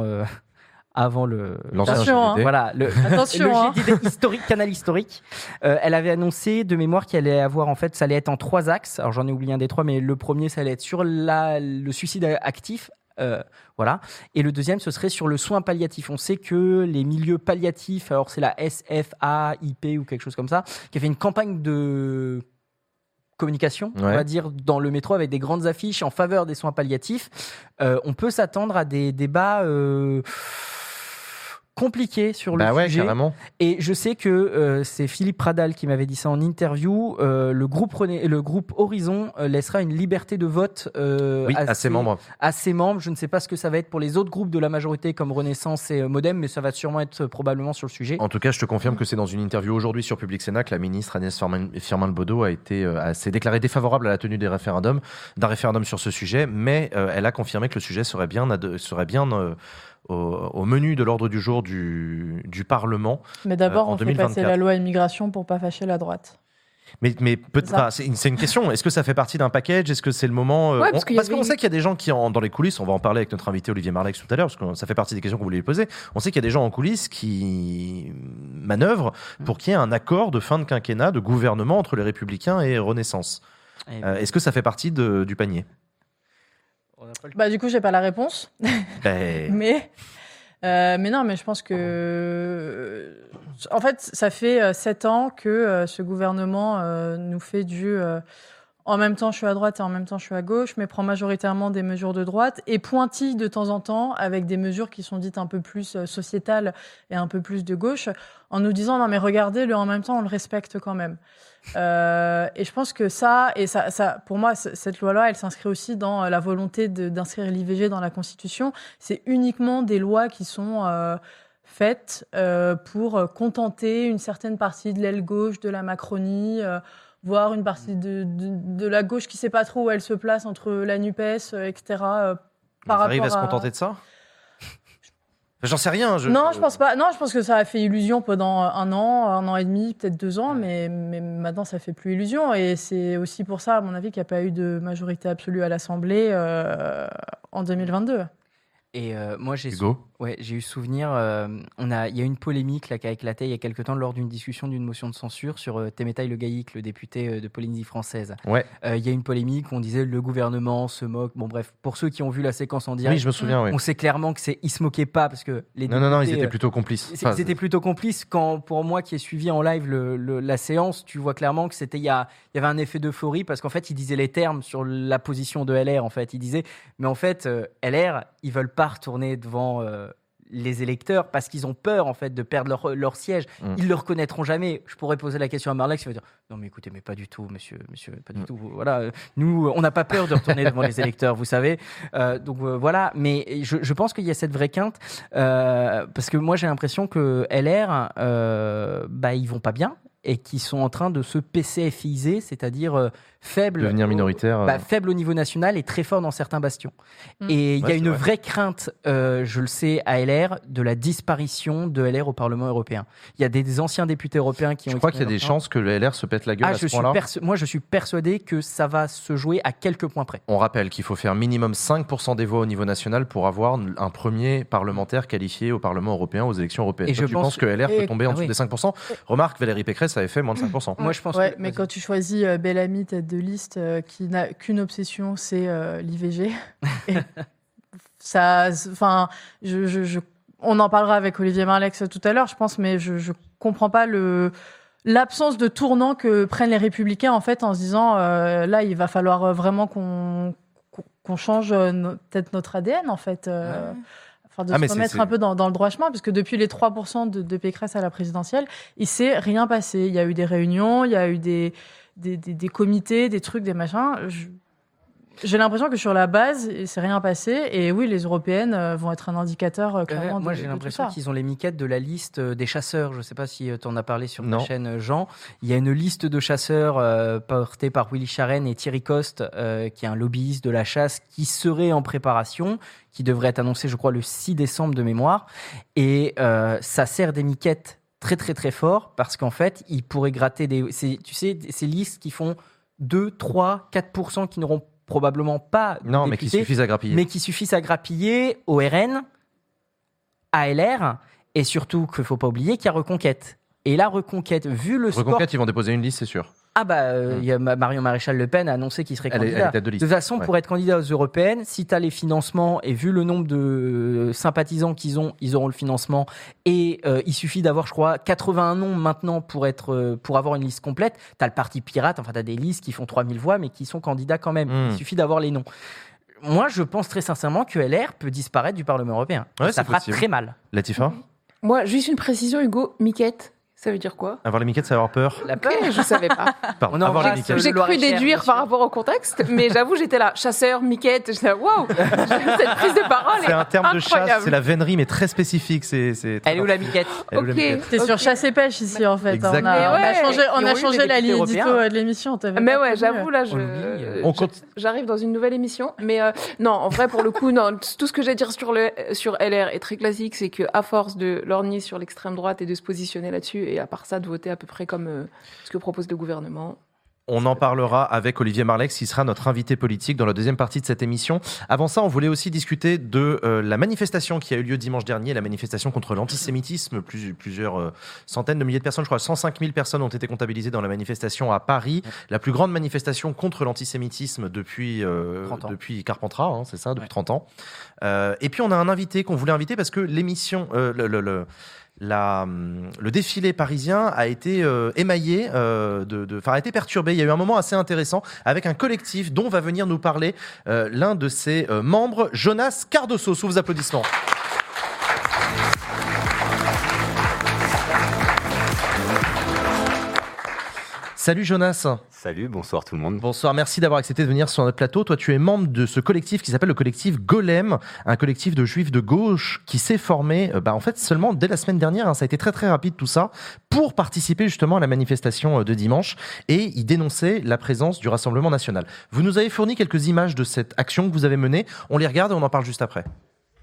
le l'ancien Attention, JDD. voilà le JDD historique, canal historique, elle avait annoncé de mémoire qu'elle allait avoir, en fait, ça allait être en 3 axes. Alors j'en ai oublié un des 3, mais le premier, ça allait être sur le suicide actif. Voilà. Et le deuxième, ce serait sur le soin palliatif. On sait que les milieux palliatifs, alors c'est la SFAIP ou quelque chose comme ça, qui a fait une campagne de communication, on va dire, dans le métro avec des grandes affiches en faveur des soins palliatifs. On peut s'attendre à des débats compliqué sur le sujet. Carrément. Et je sais que c'est Philippe Pradal qui m'avait dit ça en interview. Le groupe Horizon laissera une liberté de vote à ses membres. À ses membres. Je ne sais pas ce que ça va être pour les autres groupes de la majorité comme Renaissance et Modem, mais ça va sûrement être probablement sur le sujet. En tout cas, je te confirme que c'est dans une interview aujourd'hui sur Public Sénat que la ministre Agnès Firmin-Lebaudot s'est déclarée défavorable à la tenue d'un référendum sur ce sujet, mais elle a confirmé que le sujet serait bien au menu de l'ordre du jour du Parlement. Mais d'abord, en on fait 2024. passer la loi immigration pour pas fâcher la droite. Mais c'est une question. Est-ce que ça fait partie d'un package ? Est-ce que c'est le moment Parce qu'on sait qu'il y a des gens qui, dans les coulisses, on va en parler avec notre invité Olivier Marleix tout à l'heure, parce que ça fait partie des questions qu'on voulait lui poser. On sait qu'il y a des gens en coulisses qui manœuvrent pour qu'il y ait un accord de fin de quinquennat, de gouvernement entre les Républicains et Renaissance. Est-ce que ça fait partie du panier ? Du coup, j'ai pas la réponse. mais non, mais je pense que... En fait, ça fait 7 ans que ce gouvernement nous fait en même temps, je suis à droite et en même temps, je suis à gauche, mais prend majoritairement des mesures de droite et pointille de temps en temps avec des mesures qui sont dites un peu plus sociétales et un peu plus de gauche, en nous disant « Non, mais regardez, en même temps, on le respecte quand même ». Et je pense que ça, pour moi, cette loi-là, elle s'inscrit aussi dans la volonté d'inscrire l'IVG dans la Constitution. C'est uniquement des lois qui sont faites pour contenter une certaine partie de l'aile gauche de la Macronie, voire une partie de la gauche qui ne sait pas trop où elle se place entre la NUPES, etc. Ils arrivent à se contenter de ça ? J'en sais rien. Non, je pense pas. Non, je pense que ça a fait illusion pendant un an et demi, peut-être 2 ans, mais maintenant ça fait plus illusion. Et c'est aussi pour ça, à mon avis, qu'il n'y a pas eu de majorité absolue à l'Assemblée en 2022. Et moi, j'ai eu souvenir, il y a une polémique là, qui a éclaté il y a quelque temps lors d'une discussion d'une motion de censure sur Témétaï Le Gaïc, le député de Polynésie française. Il y a une polémique où on disait le gouvernement se moque. Bon bref, pour ceux qui ont vu la séquence en direct, oui, je me souviens, on sait clairement qu'ils se moquaient pas parce que les députés, non, ils étaient plutôt complices. Ils étaient plutôt complices. Quand, pour moi qui ai suivi en live la séance, tu vois clairement que il y avait un effet d'euphorie parce qu'en fait, ils disaient les termes sur la position de LR. En fait, ils disaient, mais en fait, LR, ils veulent pas retourner devant les électeurs parce qu'ils ont peur en fait de perdre leur siège. Ils le reconnaîtront jamais. Je pourrais poser la question à Marlex, il va dire non mais écoutez, mais pas du tout, monsieur, pas du tout. Voilà, nous on n'a pas peur de retourner devant les électeurs, vous savez. Donc voilà, mais je pense qu'il y a cette vraie quinte parce que moi j'ai l'impression que LR, ils vont pas bien. Et qui sont en train de se PCFiser, c'est-à-dire faible, devenir minoritaire, faible au niveau national et très fort dans certains bastions. Et il y a une vraie crainte, je le sais, à LR, de la disparition de LR au Parlement européen. Il y a des anciens députés européens qui ont... Je crois qu'il y a des chances que le LR se pète la gueule à ce point-là. Moi, je suis persuadé que ça va se jouer à quelques points près. On rappelle qu'il faut faire minimum 5% des voix au niveau national pour avoir un premier parlementaire qualifié au Parlement européen aux élections européennes. Et tu penses que LR peut tomber en dessous des 5%? Remarque, Valérie Pécresse avait fait moins de 5%. Moi, je pense mais quand tu choisis Bellamy, tête de liste, qui n'a qu'une obsession, c'est l'IVG. Et ça, enfin, on en parlera avec Olivier Marlex tout à l'heure, je pense, mais je comprends pas l'absence de tournant que prennent les Républicains en fait, en se disant là, il va falloir vraiment qu'on change peut-être notre ADN en fait. Enfin, de se remettre un peu dans le droit chemin, parce que depuis les 3% de Pécresse à la présidentielle, il s'est rien passé. Il y a eu des réunions, il y a eu des comités, des trucs, des machins. J'ai l'impression que sur la base, il s'est rien passé. Et oui, les européennes vont être un indicateur clairement. Moi, j'ai l'impression qu'ils ont les miquettes de la liste des chasseurs. Je ne sais pas si tu en as parlé sur ta chaîne, Jean. Il y a une liste de chasseurs portée par Willy Charen et Thierry Coste, qui est un lobbyiste de la chasse, qui serait en préparation, qui devrait être annoncé, je crois, le 6 décembre de mémoire. Et ça sert des miquettes très, très, très fort, parce qu'en fait, ils pourraient gratter ces listes qui font 2, 3, 4% qui n'auront probablement pas non, mais qui suffisent à grappiller. Mais qui suffisent à grappiller au RN, à LR, et surtout qu'il ne faut pas oublier qu'il y a Reconquête. Et la Reconquête, vu le score... Reconquête, ils vont déposer une liste, c'est sûr. Il y a Marion Maréchal Le Pen a annoncé qu'il serait candidat. Elle est tête de liste. De toute façon, pour être candidat aux européennes, si tu as les financements, et vu le nombre de sympathisants qu'ils ont, ils auront le financement. Et il suffit d'avoir, je crois, 81 noms maintenant pour avoir une liste complète. Tu as le Parti Pirate, enfin, tu as des listes qui font 3000 voix, mais qui sont candidats quand même. Il suffit d'avoir les noms. Moi, je pense très sincèrement que LR peut disparaître du Parlement européen. Ça fera très mal. Latifa ? Moi, juste une précision, Hugo, miquette. Ça veut dire quoi? Avoir les miquettes, c'est avoir peur. La peur, je savais pas. Avoir les miquettes. J'ai cru déduire par rapport au contexte, mais j'avoue, j'étais là, chasseur, miquette, j'étais là, waouh, cette prise de parole c'est un terme incroyable. De chasse, c'est la vénerie, mais très spécifique. Elle est où la miquette? C'est sur chasse et pêche ici, en fait. Exactement. On a changé la ligne édito de l'émission. Mais ouais, j'avoue, là, j'arrive dans une nouvelle émission. Mais non, en vrai, pour le coup, non, tout ce que j'ai à dire sur LR est très classique, c'est qu'à force de lorgner sur l'extrême droite et de se positionner là-dessus, et à part ça, de voter à peu près comme ce que propose le gouvernement. On en parlera avec Olivier Marlex, qui sera notre invité politique dans la deuxième partie de cette émission. Avant ça, on voulait aussi discuter de la manifestation qui a eu lieu dimanche dernier, la manifestation contre l'antisémitisme. Plusieurs centaines de milliers de personnes, je crois 105 000 personnes ont été comptabilisées dans la manifestation à Paris. La plus grande manifestation contre l'antisémitisme depuis Carpentras, c'est ça, depuis 30 ans. Et puis on a un invité qu'on voulait inviter parce que l'émission... le défilé parisien a été émaillé, a été perturbé. Il y a eu un moment assez intéressant avec un collectif dont va venir nous parler l'un de ses membres, Jonas Cardoso, sous vos applaudissements. Salut Jonas. Salut, bonsoir tout le monde. Bonsoir, merci d'avoir accepté de venir sur notre plateau. Toi, tu es membre de ce collectif qui s'appelle le collectif Golem, un collectif de juifs de gauche qui s'est formé en fait seulement dès la semaine dernière, ça a été très très rapide tout ça, pour participer justement à la manifestation de dimanche, et y dénoncer la présence du Rassemblement national. Vous nous avez fourni quelques images de cette action que vous avez menée, on les regarde et on en parle juste après.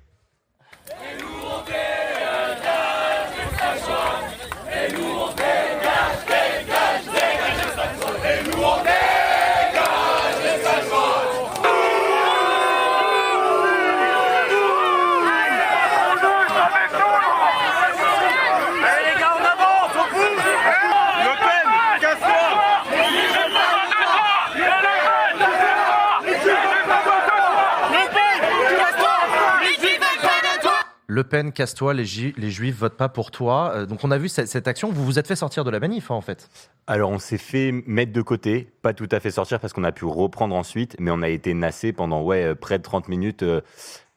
Le Pen, casse-toi, les Juifs votent pas pour toi. Donc on a vu cette action, vous vous êtes fait sortir de la manif en fait. Alors on s'est fait mettre de côté, pas tout à fait sortir parce qu'on a pu reprendre ensuite, mais on a été nassé pendant près de 30 minutes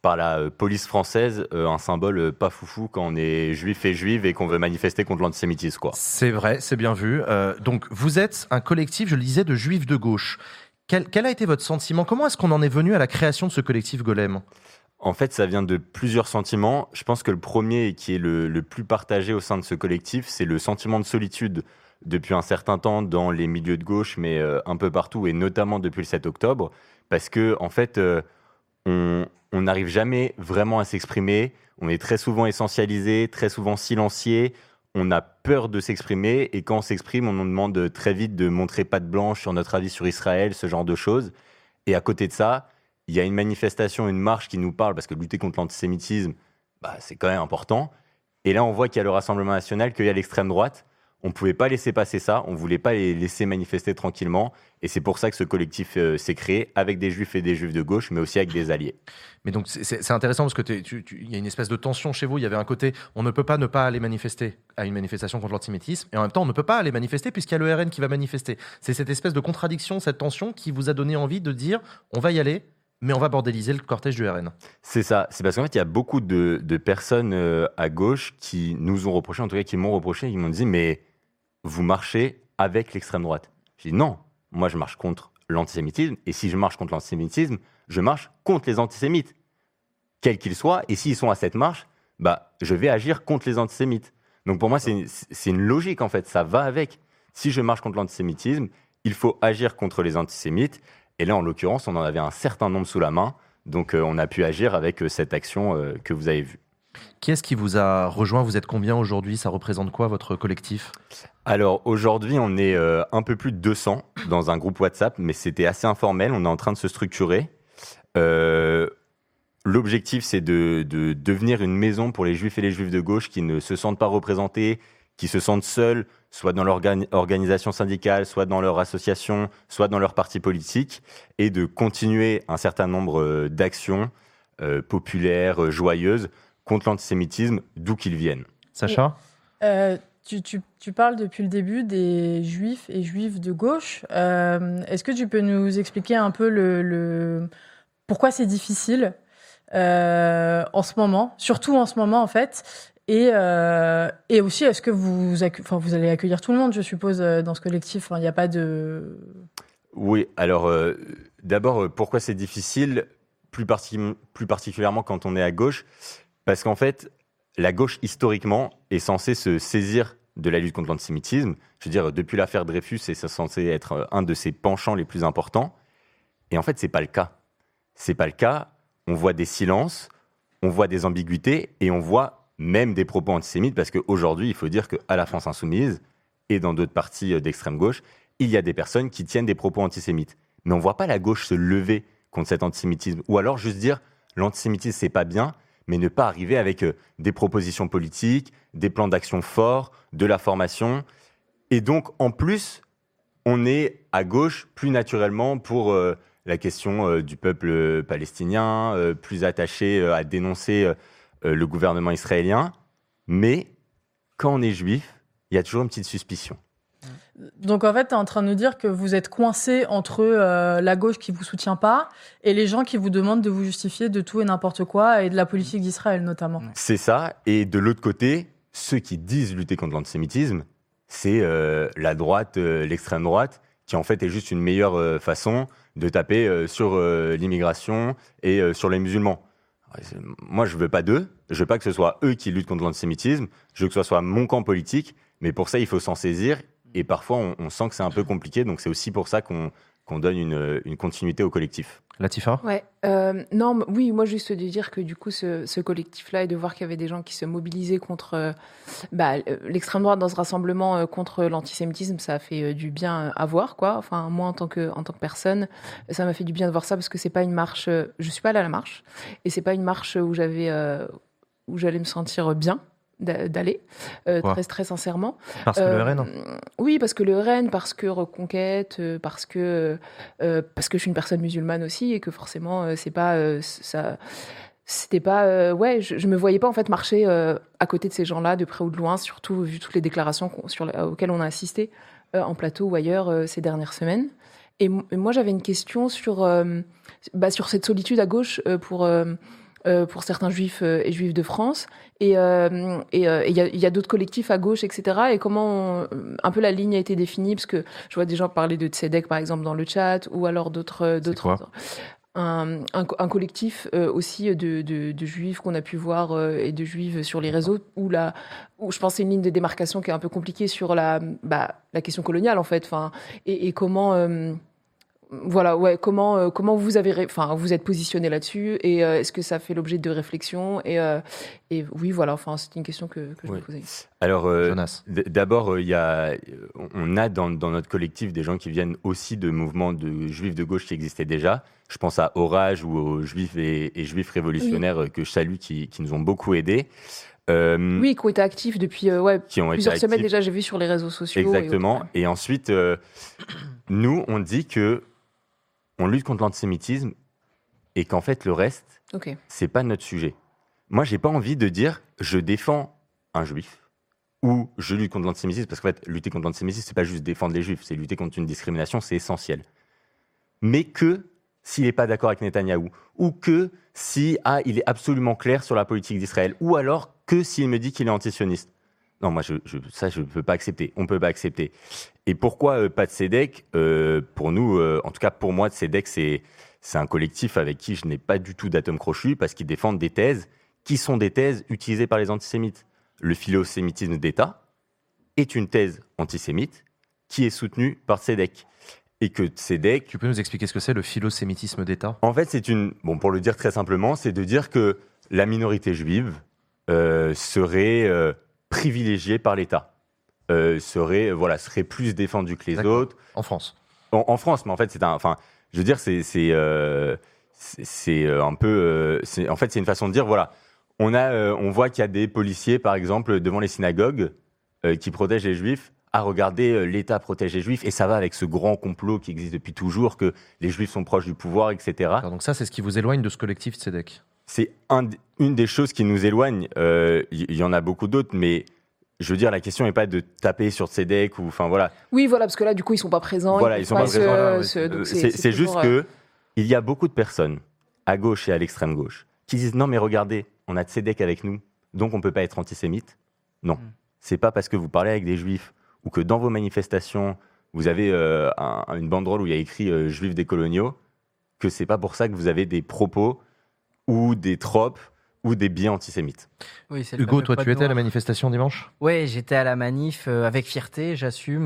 par la police française un symbole pas foufou quand on est juif et juive et qu'on veut manifester contre l'antisémitisme, quoi. C'est vrai, c'est bien vu. Donc, vous êtes un collectif, je le disais, de juifs de gauche. Quel a été votre sentiment ? Comment est-ce qu'on en est venu à la création de ce collectif Golem ? En fait, ça vient de plusieurs sentiments. Je pense que le premier et qui est le plus partagé au sein de ce collectif, c'est le sentiment de solitude depuis un certain temps dans les milieux de gauche, mais un peu partout, et notamment depuis le 7 octobre, parce que en fait, on n'arrive jamais vraiment à s'exprimer. On est très souvent essentialisé, très souvent silencié. On a peur de s'exprimer, et quand on s'exprime, on nous demande très vite de montrer patte blanche sur notre avis sur Israël, ce genre de choses. Et à côté de ça, il y a une manifestation, une marche qui nous parle, parce que lutter contre l'antisémitisme, c'est quand même important. Et là, on voit qu'il y a le Rassemblement national, qu'il y a l'extrême droite. On ne pouvait pas laisser passer ça, on ne voulait pas les laisser manifester tranquillement. Et c'est pour ça que ce collectif s'est créé, avec des juifs et des juifs de gauche, mais aussi avec des alliés. Mais donc, c'est intéressant parce que il y a une espèce de tension chez vous. Il y avait un côté, on ne peut pas ne pas aller manifester à une manifestation contre l'antisémitisme, et en même temps, on ne peut pas aller manifester puisqu'il y a le RN qui va manifester. C'est cette espèce de contradiction, cette tension qui vous a donné envie de dire, on va y aller, mais on va bordéliser le cortège du RN. C'est ça. C'est parce qu'en fait, il y a beaucoup de personnes à gauche qui nous ont reproché, en tout cas qui m'ont reproché, et qui m'ont dit, mais vous marchez avec l'extrême droite. J'ai dit, non, moi je marche contre l'antisémitisme, et si je marche contre l'antisémitisme, je marche contre les antisémites, quels qu'ils soient, et s'ils sont à cette marche, je vais agir contre les antisémites. Donc pour moi, c'est une logique, en fait, ça va avec. Si je marche contre l'antisémitisme, il faut agir contre les antisémites, et là, en l'occurrence, on en avait un certain nombre sous la main, donc on a pu agir avec cette action que vous avez vue. Qui est-ce qui vous a rejoint ? Vous êtes combien aujourd'hui ? Ça représente quoi, votre collectif ? Alors aujourd'hui, on est un peu plus de 200 dans un groupe WhatsApp, mais c'était assez informel, on est en train de se structurer. L'objectif, c'est de devenir une maison pour les juifs et les juifs de gauche qui ne se sentent pas représentés, qui se sentent seuls, soit dans leur organisation syndicale, soit dans leur association, soit dans leur parti politique, et de continuer un certain nombre d'actions populaires, joyeuses, contre l'antisémitisme, d'où qu'ils viennent. Sacha ? Tu parles depuis le début des juifs et juives de gauche. Est-ce que tu peux nous expliquer un peu pourquoi c'est difficile en ce moment, surtout en ce moment en fait, et aussi est-ce que vous allez accueillir tout le monde, je suppose, dans ce collectif. Il n'y a pas de... Oui, alors d'abord, pourquoi c'est difficile, plus particulièrement quand on est à gauche ? Parce qu'en fait, la gauche, historiquement, est censée se saisir de la lutte contre l'antisémitisme. Je veux dire, depuis l'affaire Dreyfus, c'est censé être un de ses penchants les plus importants. Et en fait, c'est pas le cas. C'est pas le cas. On voit des silences, on voit des ambiguïtés, et on voit même des propos antisémites, parce qu'aujourd'hui, il faut dire qu'à la France Insoumise, et dans d'autres partis d'extrême gauche, il y a des personnes qui tiennent des propos antisémites. Mais on voit pas la gauche se lever contre cet antisémitisme. Ou alors juste dire, l'antisémitisme, c'est pas bien, mais ne pas arriver avec des propositions politiques, des plans d'action forts, de la formation. Et donc, en plus, on est à gauche plus naturellement pour la question du peuple palestinien, plus attaché à dénoncer le gouvernement israélien. Mais quand on est juif, il y a toujours une petite suspicion. Donc en fait, tu es en train de nous dire que vous êtes coincé entre la gauche qui vous soutient pas et les gens qui vous demandent de vous justifier de tout et n'importe quoi, et de la politique d'Israël notamment. C'est ça. Et de l'autre côté, ceux qui disent lutter contre l'antisémitisme, c'est la droite, l'extrême droite, qui en fait est juste une meilleure façon de taper sur l'immigration et sur les musulmans. Moi, je veux pas d'eux. Je veux pas que ce soit eux qui luttent contre l'antisémitisme. Je veux que ce soit mon camp politique. Mais pour ça, il faut s'en saisir. Et parfois, on sent que c'est un peu compliqué. Donc, c'est aussi pour ça qu'on donne une continuité au collectif. Latifa ? Ouais. Oui, moi, juste de dire que du coup, ce collectif-là, et de voir qu'il y avait des gens qui se mobilisaient contre l'extrême droite dans ce rassemblement contre l'antisémitisme, ça a fait du bien à voir, quoi. Enfin, moi, en tant que personne, ça m'a fait du bien de voir ça, parce que c'est pas une marche... je suis pas allée à la marche. Et c'est pas une marche où j'allais me sentir bien d'aller, très sincèrement. Parce que le RN ? Oui, parce que le RN, parce que Reconquête, parce que je suis une personne musulmane aussi, et que forcément, c'est pas ça. C'était pas... je me voyais pas en fait marcher à côté de ces gens-là, de près ou de loin, surtout vu toutes les déclarations auxquelles on a assisté en plateau ou ailleurs ces dernières semaines. Et moi, j'avais une question sur cette solitude à gauche pour pour certains juifs et juifs de France. Et il y a d'autres collectifs à gauche, etc. Et comment un peu la ligne a été définie, parce que je vois des gens parler de Tzedek, par exemple, dans le chat, ou alors d'autres. Un collectif aussi de juifs qu'on a pu voir et de juifs sur les réseaux où je pense que c'est une ligne de démarcation qui est un peu compliquée sur la question coloniale en fait, et comment comment vous êtes positionné là-dessus, et est-ce que ça fait l'objet de réflexion, et oui, voilà, c'est une question que je me posais. Alors, Jonas. d'abord, on a dans notre collectif des gens qui viennent aussi de mouvements de juifs de gauche qui existaient déjà. Je pense à Orage ou aux juifs et juifs révolutionnaires que je salue, qui nous ont beaucoup aidés. Oui, qui ont été actifs depuis plusieurs semaines déjà, j'ai vu sur les réseaux sociaux. Exactement. Et ensuite, nous, on dit que on lutte contre l'antisémitisme et qu'en fait, le reste, c'est pas notre sujet. Moi, j'ai pas envie de dire je défends un juif ou je lutte contre l'antisémitisme, parce qu'en fait, lutter contre l'antisémitisme, c'est pas juste défendre les juifs, c'est lutter contre une discrimination, c'est essentiel. Mais que s'il n'est pas d'accord avec Netanyahou, ou que si il est absolument clair sur la politique d'Israël, ou alors que s'il me dit qu'il est antisioniste. Non, moi, je ne peux pas accepter. On ne peut pas accepter. Et pourquoi pas Tzedek ? Pour nous, en tout cas pour moi, Tzedek, c'est un collectif avec qui je n'ai pas du tout d'atome crochu, parce qu'ils défendent des thèses qui sont des thèses utilisées par les antisémites. Le philosémitisme d'État est une thèse antisémite qui est soutenue par Tzedek. Et que Tzedek... Tu peux nous expliquer ce que c'est le philosémitisme d'État ? En fait, pour le dire très simplement, c'est de dire que la minorité juive serait privilégiée par l'État, serait plus défendue que les autres. En France. En France, mais en fait, c'est un peu... en fait, c'est une façon de dire, voilà, on voit qu'il y a des policiers, par exemple, devant les synagogues qui protègent les juifs. À regarder, l'État protège les juifs, et ça va avec ce grand complot qui existe depuis toujours, que les juifs sont proches du pouvoir, etc. Alors donc ça, c'est ce qui vous éloigne de ce collectif Tzedek ? C'est une des choses qui nous éloigne. Il y en a beaucoup d'autres, mais je veux dire, la question n'est pas de taper sur Tzedek, ou voilà. Oui, voilà, parce que là, du coup, ils ne sont pas présents. Voilà, ils sont pas présents. C'est juste que il y a beaucoup de personnes, à gauche et à l'extrême gauche, qui disent « Non, mais regardez, on a Tzedek avec nous, donc on ne peut pas être antisémite. » Non, c'est pas parce que vous parlez avec des juifs ou que dans vos manifestations, vous avez une banderole où il y a écrit « Juifs décoloniaux », que c'est pas pour ça que vous avez des propos ou des tropes ou des biais antisémites. Oui, Hugo, toi, tu étais à la manifestation dimanche ? Oui, j'étais à la manif avec fierté, j'assume,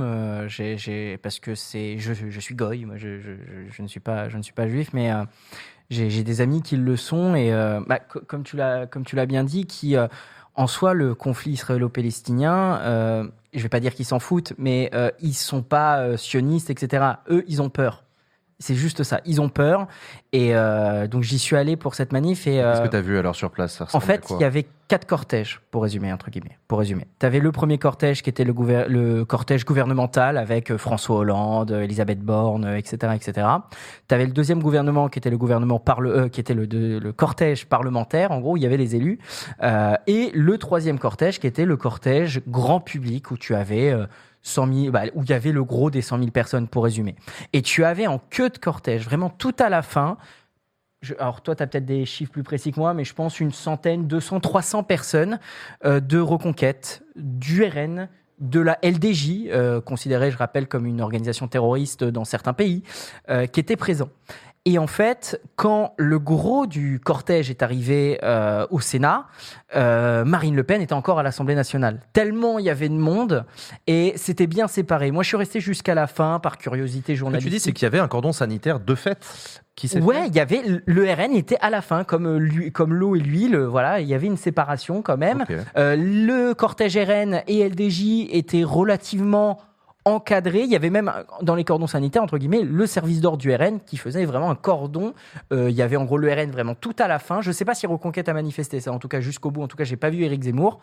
parce que je suis goy, moi, je ne suis pas juif, mais j'ai des amis qui le sont, et comme tu l'as bien dit, qui en soi, le conflit israélo-palestinien, je ne vais pas dire qu'ils s'en foutent, mais ils ne sont pas sionistes, etc. Eux, ils ont peur. C'est juste ça, ils ont peur. Et donc, j'y suis allé pour cette manif. Qu'est-ce que tu as vu alors sur place ? En fait, il y avait 4 cortèges, pour résumer, entre guillemets. Tu avais le premier cortège qui était le cortège gouvernemental avec François Hollande, Elisabeth Borne, etc., etc. Tu avais le deuxième gouvernement qui était qui était le cortège parlementaire, en gros, où il y avait les élus. Et le troisième cortège qui était le cortège grand public, où tu avais 100 000, où il y avait le gros des 100 000 personnes, pour résumer. Et tu avais en queue de cortège, vraiment tout à la fin, alors toi, tu as peut-être des chiffres plus précis que moi, mais je pense 100, 200, 300 personnes de Reconquête, du RN, de la LDJ, considérée, je rappelle, comme une organisation terroriste dans certains pays, qui étaient présents. Et en fait, quand le gros du cortège est arrivé au Sénat, Marine Le Pen était encore à l'Assemblée nationale. Tellement il y avait de monde, et c'était bien séparé. Moi, je suis resté jusqu'à la fin, par curiosité journalistique. Ce que tu dis, c'est qu'il y avait un cordon sanitaire de fait qui s'est fait. Il y avait le RN était à la fin, comme l'eau et l'huile. Voilà, il y avait une séparation quand même. Okay. Le cortège RN et LDJ étaient relativement encadré. Il y avait même dans les cordons sanitaires, entre guillemets, le service d'ordre du RN qui faisait vraiment un cordon. Il y avait en gros le RN vraiment tout à la fin. Je ne sais pas si Reconquête a manifesté ça, en tout cas jusqu'au bout. En tout cas, je n'ai pas vu Éric Zemmour.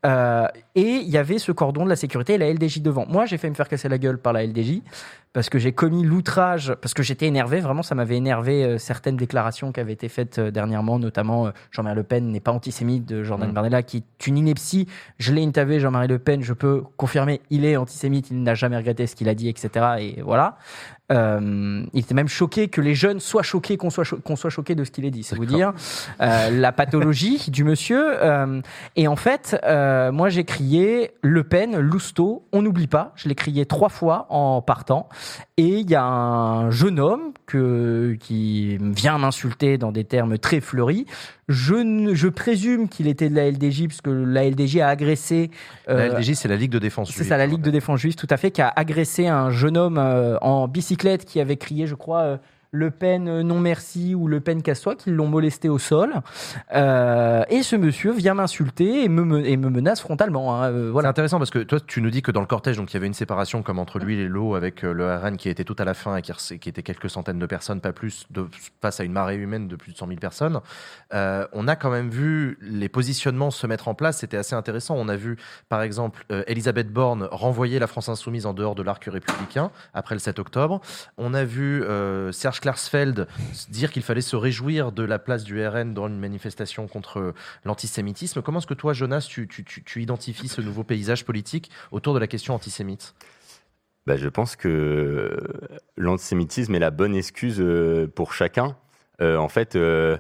Et il y avait ce cordon de la sécurité et la LDJ devant. Moi, j'ai failli me faire casser la gueule par la LDJ parce que j'ai commis l'outrage, parce que j'étais énervé. Vraiment, ça m'avait énervé certaines déclarations qui avaient été faites dernièrement, notamment Jean-Marie Le Pen n'est pas antisémite de Jordan Bardella, qui est une ineptie. Je l'ai interviewé, Jean-Marie Le Pen, je peux confirmer, il est antisémite, il n'a jamais regretté ce qu'il a dit, etc. Et voilà. Il était même choqué que les jeunes soient choqués qu'on soit choqué de ce qu'il ait dit. C'est vous dire la pathologie du monsieur. Et en fait, moi j'ai crié Le Pen, Lousteau, on n'oublie pas. Je l'ai crié 3 fois en partant. Et il y a un jeune homme qui vient m'insulter dans des termes très fleuris. Je présume qu'il était de la LDJ, puisque la LDJ a agressé... la LDJ, c'est la Ligue de Défense Juive. C'est ça, la Ligue de Défense Juive, tout à fait, qui a agressé un jeune homme en bicyclette qui avait crié, je crois... Le Pen non merci ou Le Pen casse-toi, qui l'ont molesté au sol. Et ce monsieur vient m'insulter et me menace frontalement. Voilà. C'est intéressant parce que toi, tu nous dis que dans le cortège, donc il y avait une séparation comme entre lui et l'eau avec le RN qui était tout à la fin et qui était quelques centaines de personnes, pas plus, face à une marée humaine de plus de 100 000 personnes. On a quand même vu les positionnements se mettre en place. C'était assez intéressant. On a vu, par exemple, Elisabeth Borne renvoyer la France Insoumise en dehors de l'arc républicain après le 7 octobre. On a vu Serge Klarsfeld dire qu'il fallait se réjouir de la place du RN dans une manifestation contre l'antisémitisme. Comment est-ce que toi, Jonas, tu identifies ce nouveau paysage politique autour de la question antisémite ? Je pense que l'antisémitisme est la bonne excuse pour chacun. En fait,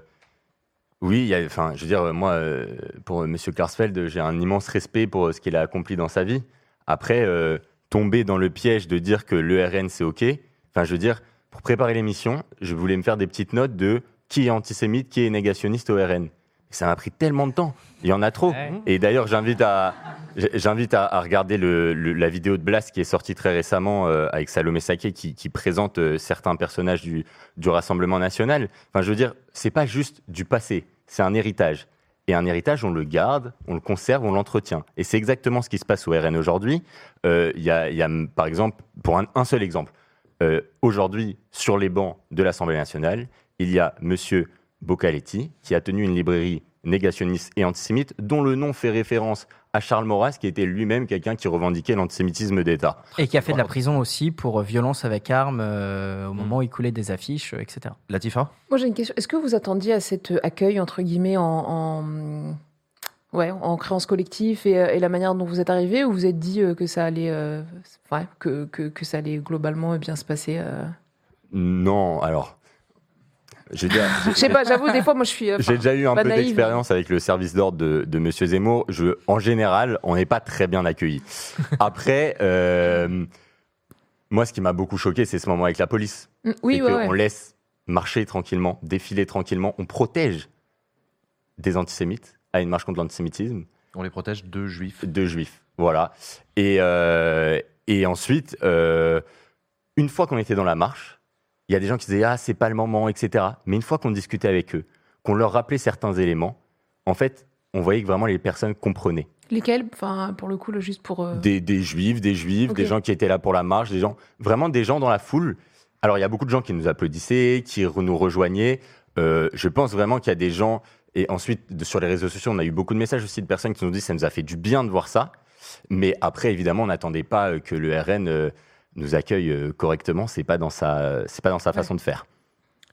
oui, je veux dire, moi, pour M. Klarsfeld, j'ai un immense respect pour ce qu'il a accompli dans sa vie. Après, tomber dans le piège de dire que le RN, c'est OK, je veux dire, pour préparer l'émission, je voulais me faire des petites notes de qui est antisémite, qui est négationniste au RN. Ça m'a pris tellement de temps. Il y en a trop. Ouais. Et d'ailleurs, j'invite à regarder la vidéo de Blas qui est sortie très récemment avec Salomé Saké qui présente certains personnages du Rassemblement national. Je veux dire, c'est pas juste du passé, c'est un héritage. Et un héritage, on le garde, on le conserve, on l'entretient. Et c'est exactement ce qui se passe au RN aujourd'hui. Il y a, par exemple, pour un seul exemple, aujourd'hui, sur les bancs de l'Assemblée nationale, il y a M. Boccaletti, qui a tenu une librairie négationniste et antisémite, dont le nom fait référence à Charles Maurras, qui était lui-même quelqu'un qui revendiquait l'antisémitisme d'État. Et qui a fait de la prison aussi pour violence avec armes au moment où il coulait des affiches, etc. Latifa ? Moi j'ai une question. Est-ce que vous attendiez à cet accueil, entre guillemets, en créance collective et la manière dont vous êtes arrivé, ou vous êtes dit que ça allait, que ça allait globalement bien se passer Non, alors... Je sais pas, j'avoue, des fois, moi, je suis. J'ai déjà eu un peu naïve, d'expérience avec le service d'ordre de M. Zemmour. En général, on n'est pas très bien accueillis. Après, moi, ce qui m'a beaucoup choqué, c'est ce moment avec la police. Oui, On laisse marcher tranquillement, défiler tranquillement. On protège des antisémites à une marche contre l'antisémitisme. On les protège de juifs. De juifs, voilà. Et ensuite, une fois qu'on était dans la marche, il y a des gens qui disaient « Ah, c'est pas le moment, etc. » Mais une fois qu'on discutait avec eux, qu'on leur rappelait certains éléments, en fait, on voyait que vraiment les personnes comprenaient. Lesquels ? Pour le coup, juste pour... Des juifs, okay. Des gens qui étaient là pour la marche, des gens dans la foule. Alors, il y a beaucoup de gens qui nous applaudissaient, qui nous rejoignaient. Je pense vraiment qu'il y a des gens... Et ensuite, sur les réseaux sociaux, on a eu beaucoup de messages aussi de personnes qui nous disent « Ça nous a fait du bien de voir ça. » Mais après, évidemment, on n'attendait pas que le RN... nous accueille correctement, c'est pas dans sa façon de faire. Sacha ?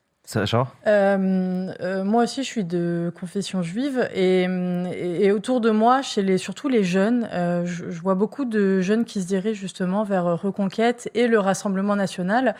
Moi aussi, je suis de confession juive et autour de moi, surtout les jeunes, je vois beaucoup de jeunes qui se dirigent justement vers Reconquête et le Rassemblement national.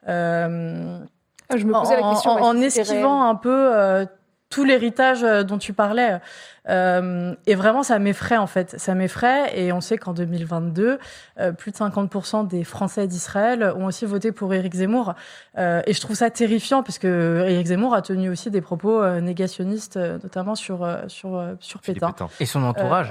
Je me posais la question en esquivant un peu tout l'héritage dont tu parlais. Et vraiment, ça m'effraie, en fait. Ça m'effraie. Et on sait qu'en 2022, plus de 50% des Français d'Israël ont aussi voté pour Éric Zemmour. Et je trouve ça terrifiant, parce que Éric Zemmour a tenu aussi des propos négationnistes, notamment sur Pétain. Et son entourage.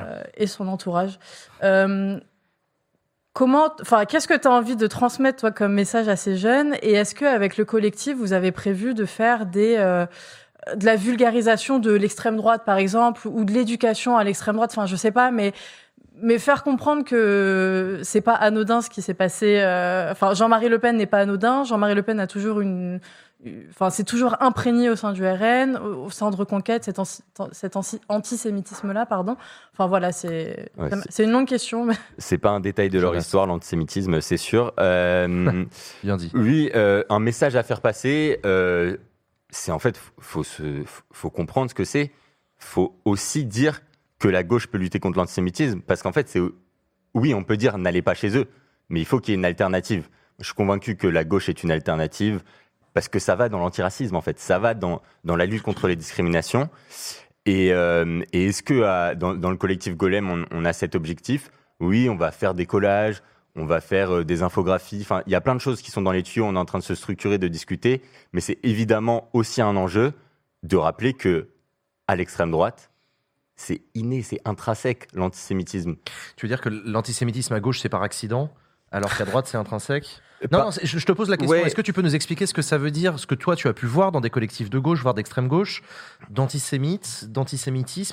Qu'est-ce que tu as envie de transmettre, toi, comme message à ces jeunes ? Et est-ce qu'avec le collectif, vous avez prévu de faire de la vulgarisation de l'extrême droite, par exemple, ou de l'éducation à l'extrême droite, je sais pas, mais faire comprendre que c'est pas anodin ce qui s'est passé. Jean-Marie Le Pen n'est pas anodin. Jean-Marie Le Pen a toujours c'est toujours imprégné au sein du RN, au sein de Reconquête, cet antisémitisme-là, pardon. C'est une longue question. Mais... C'est pas un détail de leur histoire, l'antisémitisme, c'est sûr. Bien dit. Oui, un message à faire passer. C'est en fait, faut comprendre ce que c'est. Faut aussi dire que la gauche peut lutter contre l'antisémitisme, parce qu'en fait, oui, on peut dire n'allez pas chez eux, mais il faut qu'il y ait une alternative. Je suis convaincu que la gauche est une alternative parce que ça va dans l'antiracisme, en fait. Ça va dans la lutte contre les discriminations. Et est-ce que dans le collectif Golem, on a cet objectif ? Oui, on va faire des collages, on va faire des infographies. Enfin, il y a plein de choses qui sont dans les tuyaux. On est en train de se structurer, de discuter. Mais c'est évidemment aussi un enjeu de rappeler que à l'extrême droite, c'est inné, c'est intrinsèque, l'antisémitisme. Tu veux dire que l'antisémitisme à gauche, c'est par accident, alors qu'à droite, c'est intrinsèque ? Non, je te pose la question. Ouais. Est-ce que tu peux nous expliquer ce que ça veut dire, ce que toi, tu as pu voir dans des collectifs de gauche, voire d'extrême gauche, d'antisémitisme ?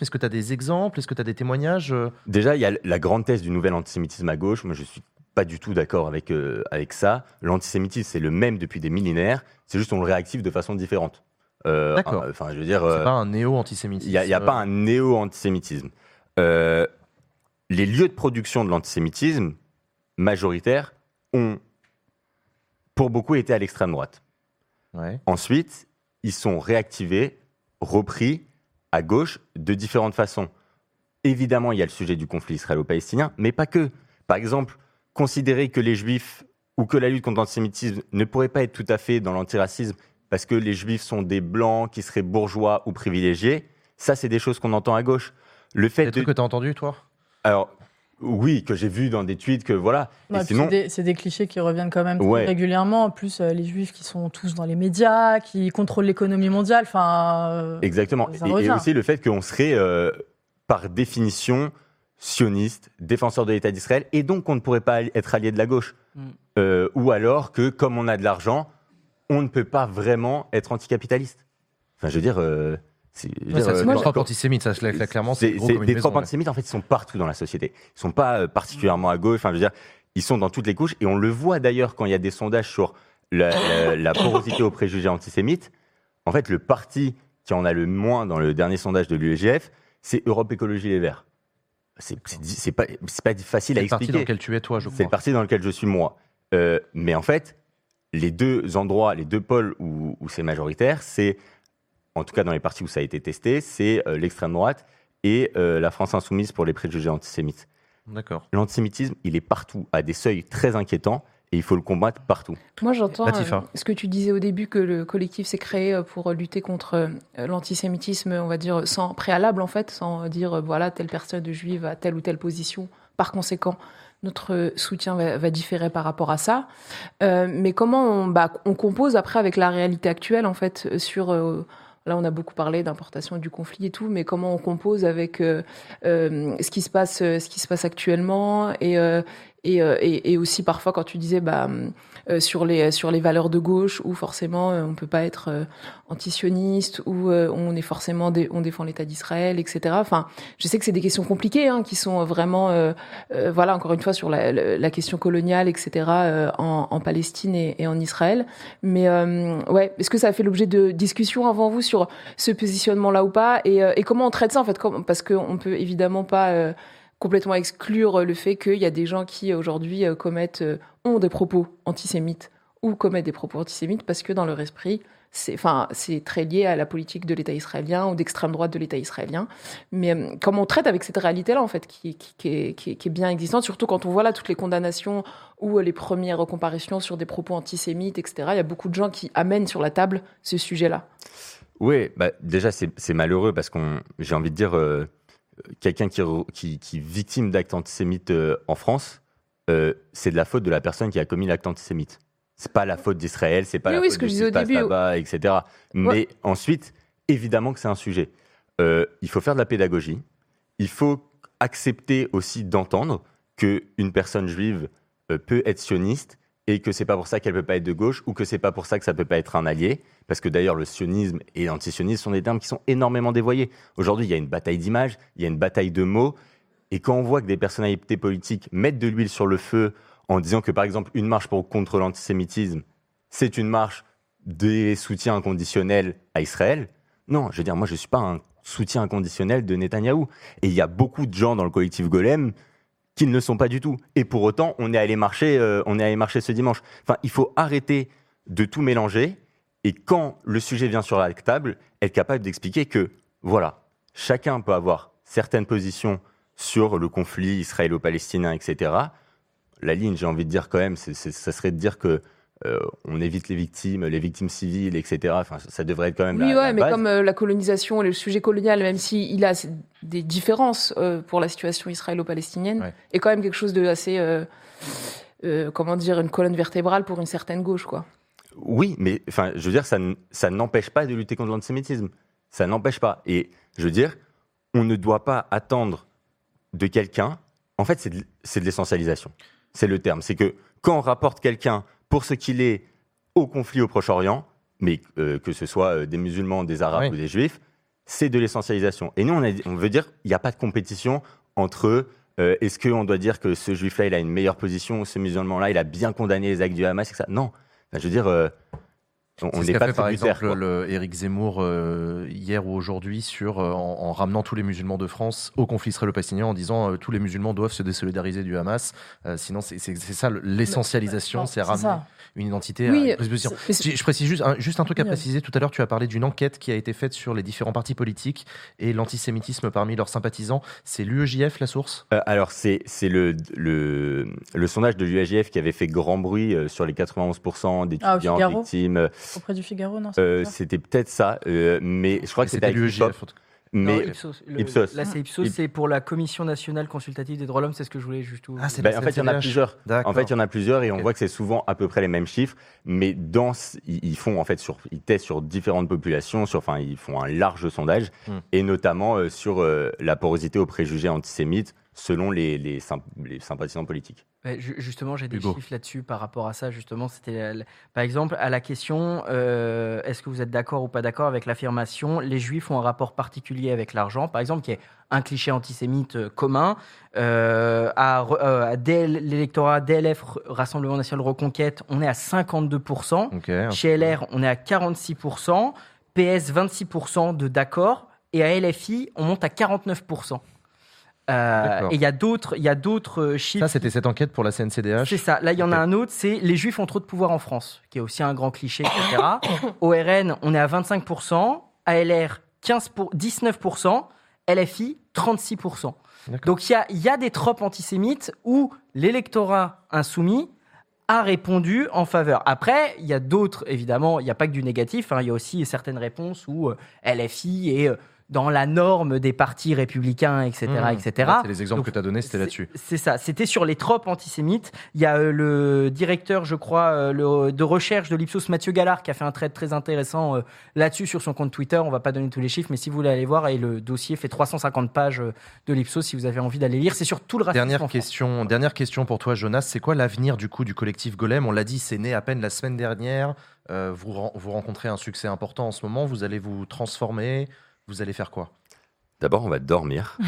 Est-ce que tu as des exemples ? Est-ce que tu as des témoignages ? Déjà, il y a la grande thèse du nouvel antisémitisme à gauche. Moi, je suis pas du tout d'accord avec ça. L'antisémitisme, c'est le même depuis des millénaires. C'est juste qu'on le réactive de façon différente. D'accord. Enfin, je veux dire, c'est pas un néo-antisémitisme. Il n'y a pas un néo-antisémitisme. Les lieux de production de l'antisémitisme majoritaires ont, pour beaucoup, été à l'extrême droite. Ouais. Ensuite, ils sont réactivés, repris à gauche de différentes façons. Évidemment, il y a le sujet du conflit israélo-palestinien, mais pas que. Par exemple, considérer que les Juifs ou que la lutte contre l'antisémitisme ne pourrait pas être tout à fait dans l'antiracisme parce que les Juifs sont des Blancs qui seraient bourgeois ou privilégiés, ça, c'est des choses qu'on entend à gauche. Le fait des trucs que tu as entendu, toi ? Alors, oui, que j'ai vu dans des tweets, que voilà. Ouais, sinon... c'est des clichés qui reviennent quand même très régulièrement. En plus, les Juifs qui sont tous dans les médias, qui contrôlent l'économie mondiale. Exactement. Et aussi le fait qu'on serait, par définition, sioniste, défenseur de l'État d'Israël, et donc qu'on ne pourrait pas être allié de la gauche. Ou alors que, comme on a de l'argent, on ne peut pas vraiment être anticapitaliste. Enfin, je veux dire... c'est des tropes antisémites, ça clairement. C'est des tropes antisémites, en fait, ils sont partout dans la société. Ils ne sont pas particulièrement à gauche. Enfin, je veux dire, ils sont dans toutes les couches. Et on le voit d'ailleurs quand il y a des sondages sur la porosité aux préjugés antisémites. En fait, le parti qui en a le moins dans le dernier sondage de l'UEJF, c'est Europe Écologie Les Verts. C'est pas facile à expliquer. C'est le parti dans lequel tu es, toi, je crois. C'est le parti dans lequel je suis, moi. Mais en fait, les deux endroits, les deux pôles où c'est majoritaire, c'est, en tout cas dans les partis où ça a été testé, c'est l'extrême droite et la France insoumise pour les préjugés antisémites. D'accord. L'antisémitisme, il est partout, à des seuils très inquiétants, et il faut le combattre partout. Moi, j'entends ce que tu disais au début, que le collectif s'est créé pour lutter contre l'antisémitisme, on va dire, sans préalable, en fait, sans dire, voilà, telle personne juive a telle ou telle position. Par conséquent, notre soutien va différer par rapport à ça. Mais comment on compose après avec la réalité actuelle, en fait, sur... Là, on a beaucoup parlé d'importation du conflit et tout, mais comment on compose avec ce qui se passe actuellement et aussi parfois quand tu disais sur les valeurs de gauche où forcément on peut pas être antisioniste, où on est forcément on défend l'État d'Israël, etc. Enfin, je sais que c'est des questions compliquées qui sont vraiment voilà, encore une fois sur la question coloniale, etc. En Palestine et en Israël. Mais ouais, est-ce que ça a fait l'objet de discussions avant vous sur ce positionnement-là ou pas, et comment on traite ça en fait, parce qu'on peut évidemment pas complètement exclure le fait qu'il y a des gens qui aujourd'hui ont des propos antisémites ou commettent des propos antisémites parce que dans leur esprit, c'est très lié à la politique de l'État israélien ou d'extrême droite de l'État israélien. Mais comment on traite avec cette réalité-là, en fait, qui est bien existante, surtout quand on voit là toutes les condamnations ou les premières comparaisons sur des propos antisémites, etc. Il y a beaucoup de gens qui amènent sur la table ce sujet-là. Oui, déjà, c'est malheureux parce j'ai envie de dire... quelqu'un qui est victime d'actes antisémites en France, c'est de la faute de la personne qui a commis l'acte antisémite. C'est pas la faute d'Israël, c'est pas la faute de ce qui se passe là-bas, etc. Mais ensuite, évidemment que c'est un sujet. Il faut faire de la pédagogie. Il faut accepter aussi d'entendre qu'une personne juive peut être sioniste et que c'est pas pour ça qu'elle peut pas être de gauche ou que c'est pas pour ça que ça peut pas être un allié. Parce que d'ailleurs, le sionisme et l'antisionisme sont des termes qui sont énormément dévoyés. Aujourd'hui, il y a une bataille d'images, il y a une bataille de mots. Et quand on voit que des personnalités politiques mettent de l'huile sur le feu en disant que, par exemple, une marche contre l'antisémitisme, c'est une marche des soutiens inconditionnels à Israël. Non, je veux dire, moi, je suis pas un soutien inconditionnel de Netanyahou. Et il y a beaucoup de gens dans le collectif Golem qui ne le sont pas du tout. Et pour autant, on est allé marcher ce dimanche. Enfin, il faut arrêter de tout mélanger. Et quand le sujet vient sur la table, être capable d'expliquer que, voilà, chacun peut avoir certaines positions sur le conflit israélo-palestinien, etc. la ligne, j'ai envie de dire quand même, ça serait de dire que on évite les victimes civiles, etc. Enfin, ça devrait être quand même la mais base. comme la colonisation et le sujet colonial, même s'il a des différences pour la situation israélo-palestinienne, est quand même quelque chose de assez, une colonne vertébrale pour une certaine gauche, quoi. Oui, mais enfin, je veux dire, ça n'empêche pas de lutter contre l'antisémitisme. Ça n'empêche pas. Et je veux dire, on ne doit pas attendre de quelqu'un. En fait, c'est de l'essentialisation. C'est le terme. C'est que quand on rapporte quelqu'un pour ce qu'il est au conflit au Proche-Orient, mais que ce soit des musulmans, des arabes ou des juifs, c'est de l'essentialisation. Et nous, on veut dire, il n'y a pas de compétition entre est-ce qu'on doit dire que ce juif-là, il a une meilleure position, ou ce musulman-là, il a bien condamné les actes du Hamas, etc. Non. Enfin, je veux dire, on n'est pas fait, par tributaire. exemple, Éric Zemmour, hier ou aujourd'hui, en ramenant tous les musulmans de France au conflit israélo-palestinien, en disant tous les musulmans doivent se désolidariser du Hamas. Sinon, c'est ça l'essentialisation, c'est ramener une identité. Oui, je précise juste un truc à préciser. Tout à l'heure, tu as parlé d'une enquête qui a été faite sur les différents partis politiques et l'antisémitisme parmi leurs sympathisants. C'est l'UEJF la source ? Alors, c'est le sondage de l'UEJF qui avait fait grand bruit sur les 91% d'étudiants victimes. Auprès du Figaro, non c'était peut-être ça, mais je crois que c'était l'UEJF. Mais non, Ipsos. Ipsos. Là, c'est Ipsos, c'est pour la Commission nationale consultative des droits de l'homme, c'est ce que je voulais juste... en fait, il y en a plusieurs. En fait, il y en a plusieurs et on voit que c'est souvent à peu près les mêmes chiffres, mais ils font en fait ils testent sur différentes populations, ils font un large sondage et notamment sur la porosité aux préjugés antisémites selon les sympathisants politiques. Justement, j'ai des chiffres là-dessus par rapport à ça. Justement, c'était par exemple à la question est-ce que vous êtes d'accord ou pas d'accord avec l'affirmation les Juifs ont un rapport particulier avec l'argent, par exemple, qui est un cliché antisémite commun l'électorat DLF Rassemblement National Reconquête, on est à 52%. Chez LR, on est à 46%. PS 26% de d'accord, et à LFI, on monte à 49%. Et il y a d'autres chiffres. Ça, c'était cette enquête pour la CNCDH. C'est ça. Là, il y en a un autre, c'est les Juifs ont trop de pouvoir en France, qui est aussi un grand cliché, etc. Au RN, on est à 25%, ALR 19%, LFI 36%. Donc il y a des tropes antisémites où l'électorat insoumis a répondu en faveur. Après, il y a d'autres, évidemment, il n'y a pas que du négatif, il y a aussi certaines réponses où LFI est dans la norme des partis républicains, etc. etc. C'est les exemples que tu as donnés, c'était là-dessus. C'est ça, c'était sur les tropes antisémites. Il y a le directeur, je crois, de recherche de l'Ipsos, Mathieu Gallard, qui a fait un thread très intéressant là-dessus sur son compte Twitter. On ne va pas donner tous les chiffres, mais si vous voulez aller voir, et le dossier fait 350 pages de l'Ipsos, si vous avez envie d'aller lire. C'est sur tout le racisme Dernière question pour toi, Jonas. C'est quoi l'avenir du collectif Golem ? On l'a dit, c'est né à peine la semaine dernière. Vous rencontrez un succès important en ce moment. Vous allez vous transformer. Vous allez faire quoi ? D'abord, on va dormir.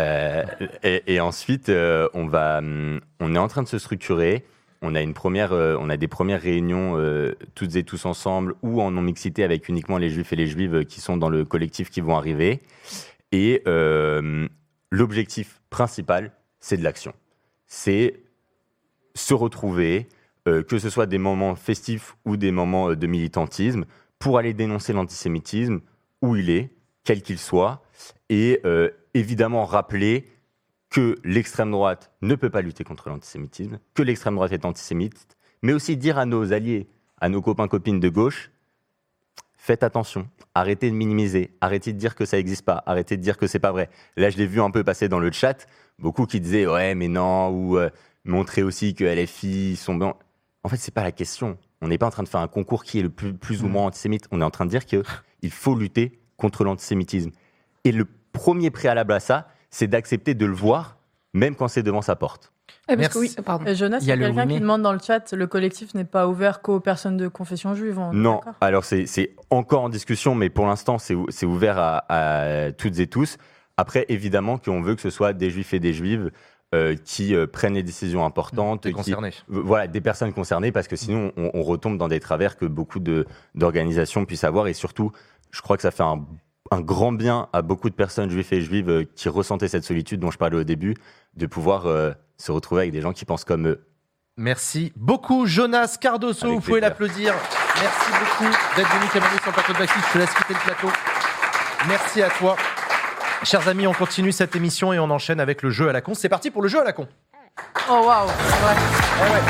et ensuite, on est en train de se structurer. On a des premières réunions toutes et tous ensemble ou en non-mixité avec uniquement les Juifs et les Juives qui sont dans le collectif qui vont arriver. Et l'objectif principal, c'est de l'action. C'est se retrouver, que ce soit des moments festifs ou des moments de militantisme, pour aller dénoncer l'antisémitisme où il est, quel qu'il soit, et évidemment rappeler que l'extrême droite ne peut pas lutter contre l'antisémitisme, que l'extrême droite est antisémite, mais aussi dire à nos alliés, à nos copains-copines de gauche, faites attention, arrêtez de minimiser, arrêtez de dire que ça n'existe pas, arrêtez de dire que c'est pas vrai. Là, je l'ai vu un peu passer dans le chat, beaucoup qui disaient « ouais, mais non », ou montrer aussi que LFI sont blancs. En fait, c'est pas la question. On n'est pas en train de faire un concours qui est le plus ou moins antisémite. On est en train de dire qu'il faut lutter contre l'antisémitisme. Et le premier préalable à ça, c'est d'accepter de le voir, même quand c'est devant sa porte. Merci. Jonas, il y a quelqu'un qui demande dans le chat, le collectif n'est pas ouvert qu'aux personnes de confession juive. Non, alors c'est encore en discussion, mais pour l'instant, c'est ouvert à toutes et tous. Après, évidemment qu'on veut que ce soit des juifs et des juives qui prennent les décisions importantes. Des personnes concernées, parce que sinon, on retombe dans des travers que beaucoup d'organisations puissent avoir, et surtout, je crois que ça fait un grand bien à beaucoup de personnes juives et juives qui ressentaient cette solitude dont je parlais au début, de pouvoir se retrouver avec des gens qui pensent comme eux. Merci beaucoup, Jonas Cardoso. Avec vous pouvez l'applaudir. Merci beaucoup d'être venu témoigner sur le plateau de Baxi. Je te laisse quitter le plateau. Merci à toi. Chers amis, on continue cette émission et on enchaîne avec le jeu à la con. C'est parti pour le jeu à la con. Oh waouh. Ouais.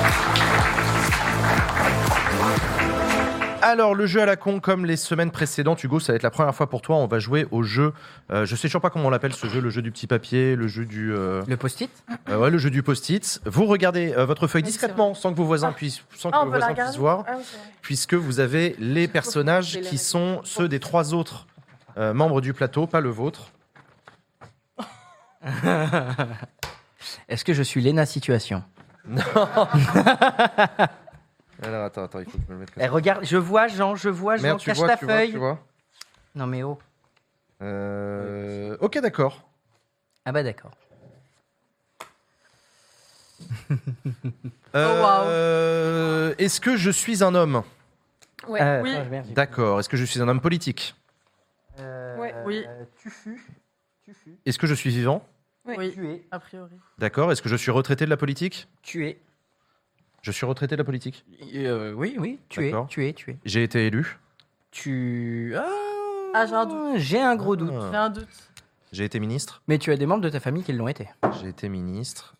Alors, le jeu à la con, comme les semaines précédentes, Hugo, ça va être la première fois pour toi. On va jouer au jeu. Je sais toujours pas comment on l'appelle ce jeu, le jeu du petit papier, le jeu du. Le post-it. Ouais, le jeu du post-it. Vous regardez votre feuille discrètement, sans que vos voisins puissent, voir, puisque vous avez les personnages qui sont ceux des 3 autres membres du plateau, pas le vôtre. Est-ce que je suis Léna Situation? Alors, attends, il faut que je me le mette comme ça. Regarde, je vois Jean, Merde, cache ta feuille. tu vois. Non mais oh. Ok, d'accord. Ah bah d'accord. Est-ce que je suis un homme? Ouais. Oui. Merde, D'accord. Est-ce que je suis un homme politique? Ouais. Oui. Tu fus. Est-ce que je suis vivant? Oui. Tu es. A priori. D'accord. Est-ce que je suis retraité de la politique? Tu es. Je suis retraité de la politique. Oui. Tu es. D'accord. Tu es. J'ai été élu. Tu. Ah, j'ai un doute. J'ai un gros doute. J'ai un doute. J'ai été ministre. Mais tu as des membres de ta famille qui l'ont été. J'ai été ministre.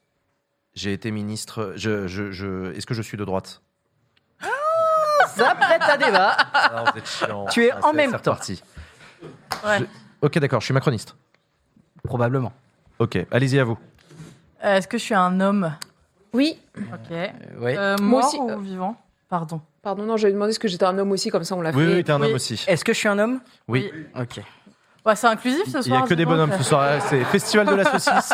Est-ce que je suis de droite? Ça prête à débat. Ah, vous êtes chiant. Tu es en même c'est temps. reparti. Ouais. Ok, d'accord. Je suis macroniste. Probablement. Ok, allez-y à vous. Est-ce que je suis un homme? Oui. Ok. Ouais. Mort aussi, ou vivant? Pardon. Pardon, non, j'avais demandé si j'étais un homme aussi, comme ça on l'a fait. Oui, t'es un Oui. homme aussi. Est-ce que je suis un homme? Oui. Ok. Ouais, c'est inclusif ce soir. Il n'y a que des dis donc. bonhommes ce soir. C'est festival de la saucisse.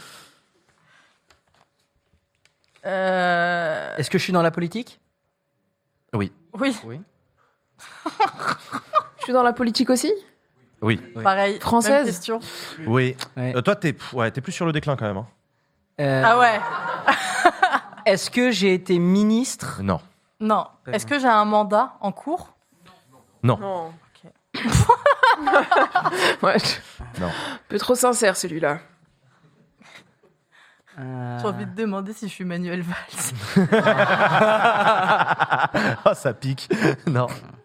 Est-ce que je suis dans la politique? Oui. Oui, Je suis dans la politique aussi. Oui. Oui. pareil. Française. Même question. Oui. Ouais. Toi, t'es plus sur le déclin quand même. Hein. Ah ouais. Est-ce que j'ai été ministre? Non. Non. Est-ce que j'ai un mandat en cours? Non. Ok. Ouais. Non. Un peu trop sincère celui-là. J'ai envie de demander si je suis Manuel Valls. Ah, ça pique. Non.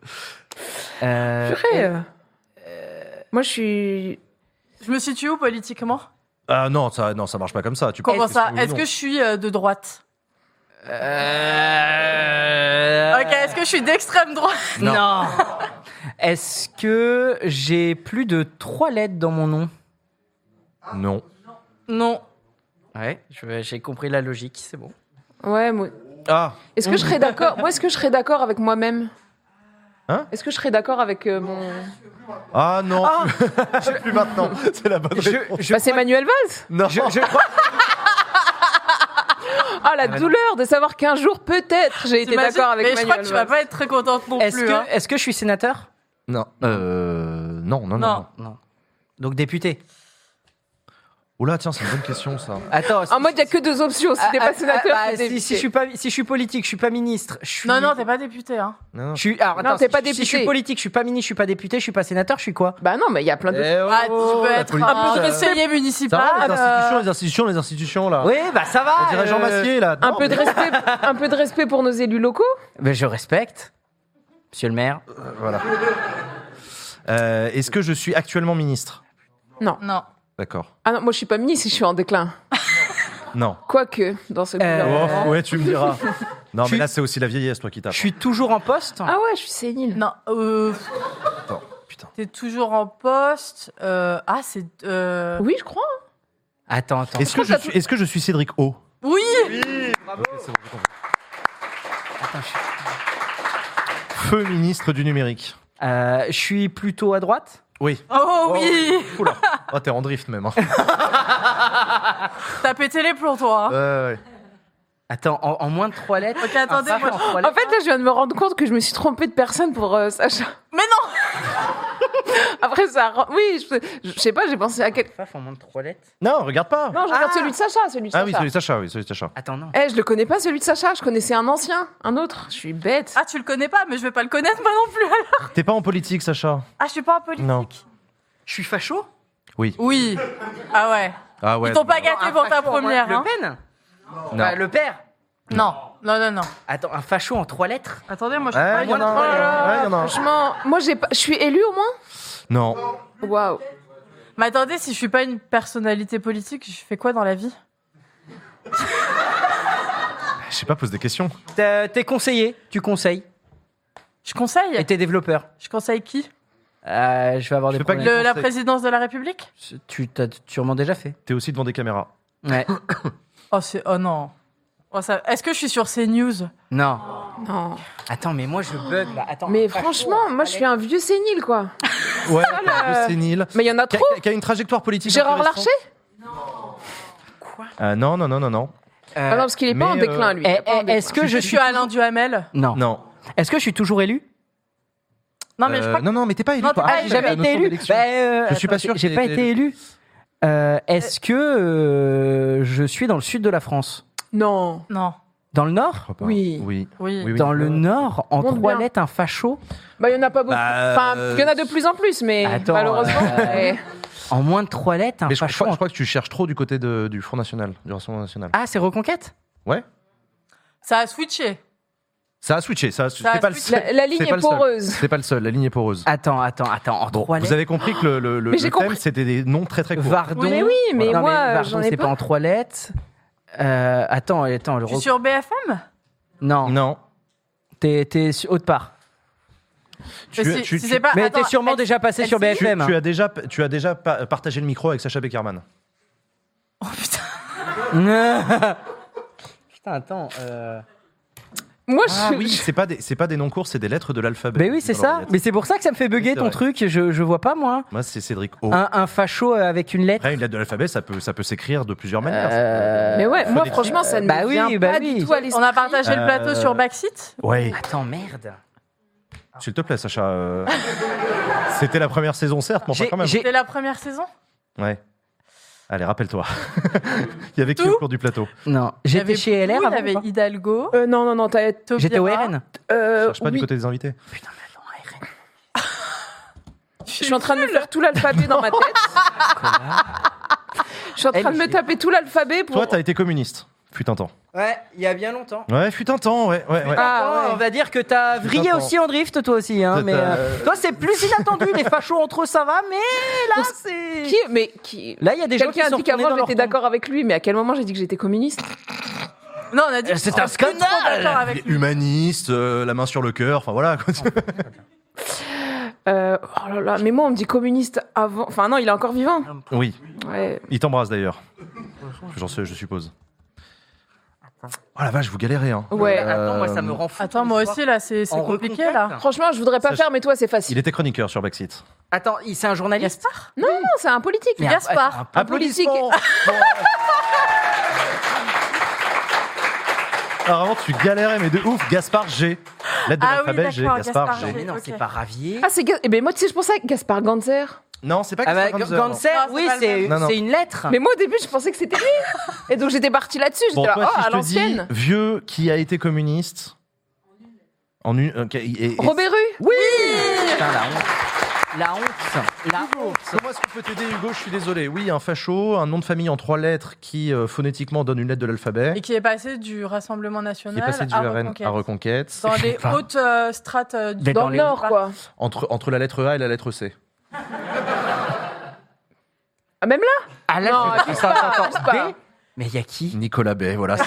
Purée. Moi je suis. Je me situe où politiquement? Ah non, ça marche pas comme ça. Tu Comment penses ça? oui ou Est-ce non que je suis de droite? Ok, est-ce que je suis d'extrême droite? Non. Est-ce que j'ai plus de 3 lettres dans mon nom? Non. Non. Ouais, j'ai compris la logique, c'est bon. Ouais, moi. Ah. Est-ce que je serais d'accord? Moi, est-ce que je serais d'accord avec moi-même? Hein? Est-ce que je serais d'accord avec mon. Ah non. Plus maintenant. C'est la bonne réponse. Bah, c'est Manuel Valls. Non. Je crois. Ah, la douleur de savoir qu'un jour, peut-être, j'ai été T'imagines? d'accord avec Mais je crois Manuel que tu vas Valls. pas être très contente non plus. hein. Est-ce que je suis sénateur? Non. Non. Non. Non. Donc député. Oula, tiens, c'est une bonne question ça. Attends. En mode, il n'y a que 2 options. Si t'es pas sénateur, c'est député. si je suis politique, je suis pas ministre. Je suis... Non, t'es pas député. Hein. Non. Je suis... Alors, Non, attends, t'es pas si je suis député. politique, je suis pas ministre, je suis pas député, je suis pas sénateur, je suis quoi? Bah non, mais il y a plein de. Ah, tu peux être politique, un peu ça- conseiller Ça municipal. va, les institutions là. Oui, bah ça va. On dirait Jean Massier là. Un Non, peu de respect pour nos élus locaux. Ben, je respecte. Monsieur le maire. Voilà. Est-ce que je suis actuellement ministre? Non. D'accord. Ah non, moi je suis pas ministre, je suis en déclin. Non. Quoique, dans ce gouvernement. Oh, ouais, tu me diras. Non, Je mais suis- là, c'est aussi la vieillesse, toi qui tapes. Je suis toujours en poste. Ah ouais, je suis sénile. Non. Attends, putain. T'es toujours en poste. C'est. Oui, je crois. Attends. Est-ce que je suis Cédric O? Oui. Attends, Feu ministre du numérique. je suis plutôt à droite. Oui. Oh oui. Oula. Oh, t'es en drift même. Hein. T'as pété les plombs, toi. Hein. Ouais. Attends, en moins de 3 lettres. Ok, attendez, un moi, en 3 En lettres. fait, là, je viens de me rendre compte que je me suis trompée de personne pour Sacha. Mais non. Après, ça. Oui, je sais pas, j'ai pensé à quel. Paf, en moins de 3 lettres. Non, regarde pas. Non, je regarde celui de Sacha, celui de Ah Sacha. oui, celui de Sacha. Oui, celui de Sacha. Attends, non. Eh, je le connais pas, celui de Sacha. Je connaissais un ancien, un autre. Je suis bête. Ah, tu le connais pas, mais je vais pas le connaître moi non plus. Alors. T'es pas en politique, Sacha? Ah, je suis pas en politique. Non. Je suis facho. Oui. Oui. Ah ouais. Ah ouais. Ils t'ont pas gâté pour ta première. Le Hein. Pen. Non. Le père. Non. Attends, un facho en 3 lettres. Attendez, moi je Ouais, suis pas. il y en a un. Oh là là, Ouais, il y en a un. franchement, moi, je suis élue au moins. Non. Waouh. Mais attendez, si je suis pas une personnalité politique, je fais quoi dans la vie? Je sais pas, pose des questions. T'es conseiller, tu conseilles. Je conseille. Et t'es développeur. Je conseille qui Je vais avoir des fais pas que problèmes. La conseille. présidence de la République Tu t'as sûrement déjà fait. T'es aussi devant des caméras. Ouais. Oh non. Oh, Est-ce que je suis sur CNews? Non. Non. Attends, mais moi je bug là. Attends. Mais franchement, moi je suis un vieux sénile, quoi. Ouais, le- le sénile. Mais il y en a trop. Qui a une trajectoire politique. Gérard intéressante. Larcher Non, non, non, non, non. Ah non, parce qu'il est pas mais, en déclin, lui. Il est pas en déclin. Est-ce que je Je suis suis Alain Duhamel? Non. Non. Est-ce que je suis toujours élu? Non, mais je crois que... Non, non, mais t'es pas élu. Non, toi. t'es pas Ah, élu. la Jamais été notion élu. d'élection. Bah, Je suis pas attends, sûr J'ai qu'il pas ait été élu. Est-ce que je suis dans le sud de la France? Non. Non. Dans le nord? Je crois pas. Oui. Oui. Oui. Oui, oui. Dans le nord, en Monte 3 bien. lettres, un facho? Bah, il y en a pas beaucoup. Bah, Enfin, il y en a de plus en plus, mais Attends, malheureusement. ouais. En moins de 3 lettres, un Mais je facho. crois que tu cherches trop du côté du Front National, du Rassemblement National. Ah, c'est Reconquête? Ouais. Ça a switché. Ça a switché. a C'est pas le switché. seul. La ligne c'est pas est le seul. poreuse. C'est pas le seul. La ligne est poreuse. Attends, en 3 Vous lettres. avez compris que le Mais j'ai thème, compris. c'était des noms très très courts. Vardon. Mais oui, mais Non, moi, Vardon, j'en ai c'est pas pas. en 3 lettres. Attends, le Je suis sur BFM? Non, Non. t'es haute part. Tu, Mais tu- si tu- c'est pas... Mais Attends, t'es sûrement elle- déjà passé elle sur s'est- BFM. tu as déjà partagé le micro avec Sacha Beckerman. Oh putain. Putain, attends. Moi, Ah je. oui, c'est pas des noms courts, c'est des lettres de l'alphabet. Mais oui, c'est Dans leur ça. lettre. Mais c'est pour ça que ça me fait bugger Oui, c'est ton vrai. truc. Je vois pas, moi. Moi, c'est Cédric O. Un facho avec une lettre. Après, une lettre de l'alphabet, ça peut s'écrire de plusieurs manières. Mais ouais, moi, Phonétique. franchement, ça ne Bah me oui, vient bah pas oui. du tout à l'esprit. On a partagé le plateau sur Backseat? Ouais. Attends, merde. S'il te plaît, Sacha. C'était la première saison, certes, mais enfin J'ai- quand même. j'ai- C'était la première saison? Ouais. Allez, rappelle-toi. Il y avait qui Tout au cours du plateau? Non, Il y j'étais avait chez LR Poutou, il y avant. avait ou pas Hidalgo. Non, t'as. Taubira. J'étais au RN. Cherche pas du oui. côté des invités. Putain, mais attends, RN. Je suis en train de me faire tout l'alphabet dans ma tête. Je suis en train de me taper tout l'alphabet pour. Toi, t'as été communiste. Fut un temps. Ouais, il y a bien longtemps. Ouais, fut un temps, ouais. Ah, ouais. On va dire que t'as vrillé Attends. aussi en drift, toi aussi. Hein, T'as- mais toi, c'est plus inattendu. Les fachos entre eux, ça va. Mais là, c'est. Qui Là, il y a des gens qui Quelqu'un sont a dit qu'avant retournés dans j'étais leur tombe. d'accord avec lui, mais à quel moment j'ai dit que j'étais communiste? Non, on a dit... C'est un on était trop scandale. d'accord avec lui. Humaniste, la main sur le cœur, enfin voilà. quoi. Oh là là, mais moi on me dit communiste avant. Enfin non, il est encore vivant. Oui, Ouais. il t'embrasse d'ailleurs. Je suppose. Oh la vache, vous galérez, hein. Ouais. Attends, moi, ça me rend fou. Attends, moi aussi, là, c'est En compliqué, Reconquête. là. Franchement, je voudrais pas Ça, faire, mais toi c'est Il facile. était chroniqueur sur Backseat. Attends, c'est un journaliste. Gaspard? Non, c'est un politique. Mais Gaspard. un Applaudissements. Alors vraiment, tu galérais, mais de ouf. Gaspard G. Lettre de Ah oui, l'alphabet G. d'accord, Gaspard Gaspard G. G. Mais non, Ok. c'est pas Ravier. Ah, c'est Eh ben moi, tu sais, je pensais à Gaspard Ganzer. Non, c'est pas Ah bah, Gaspard Ganzer, non. Ganser, Non, c'est oui, pas le même. Non, non. c'est une lettre. Mais moi, au début, je pensais que c'était lui. Et donc, j'étais partie là-dessus. J'étais Bon, là, toi, oh, si à je te dis l'ancienne. vieux qui a été communiste. En une. Robert Rue. Oui. Putain, la honte. La honte. Comment est-ce qu'on peut t'aider, Hugo? Je suis désolé. Oui, un facho, un nom de famille en 3 lettres qui phonétiquement donne une lettre de l'alphabet. Et qui est passé du Rassemblement Qui National est passé du à RN Reconquête. à Reconquête. Dans les Enfin, hautes strates du... Dans le Nord, quoi. Entre la lettre A et la lettre C. Ah, même là? Ah là, Non, je- abuse pas, abuse pas. B. Mais il y a qui? Nicolas Bay, voilà.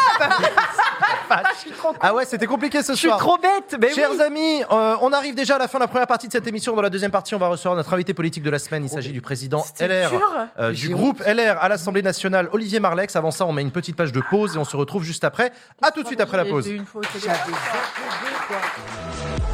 Ah ouais, c'était compliqué ce Je suis soir. trop bête. Mais Chers oui. amis, on arrive déjà à la fin de la première partie de cette émission. Dans la deuxième partie, on va recevoir notre invité politique de la semaine. Il s'agit du président C'était LR, dur. du groupe LR à l'Assemblée nationale, Olivier Marleix. Avant ça, on met une petite page de pause et on se retrouve juste après. À tout de suite après la J'ai pause. fait une fois au téléphone.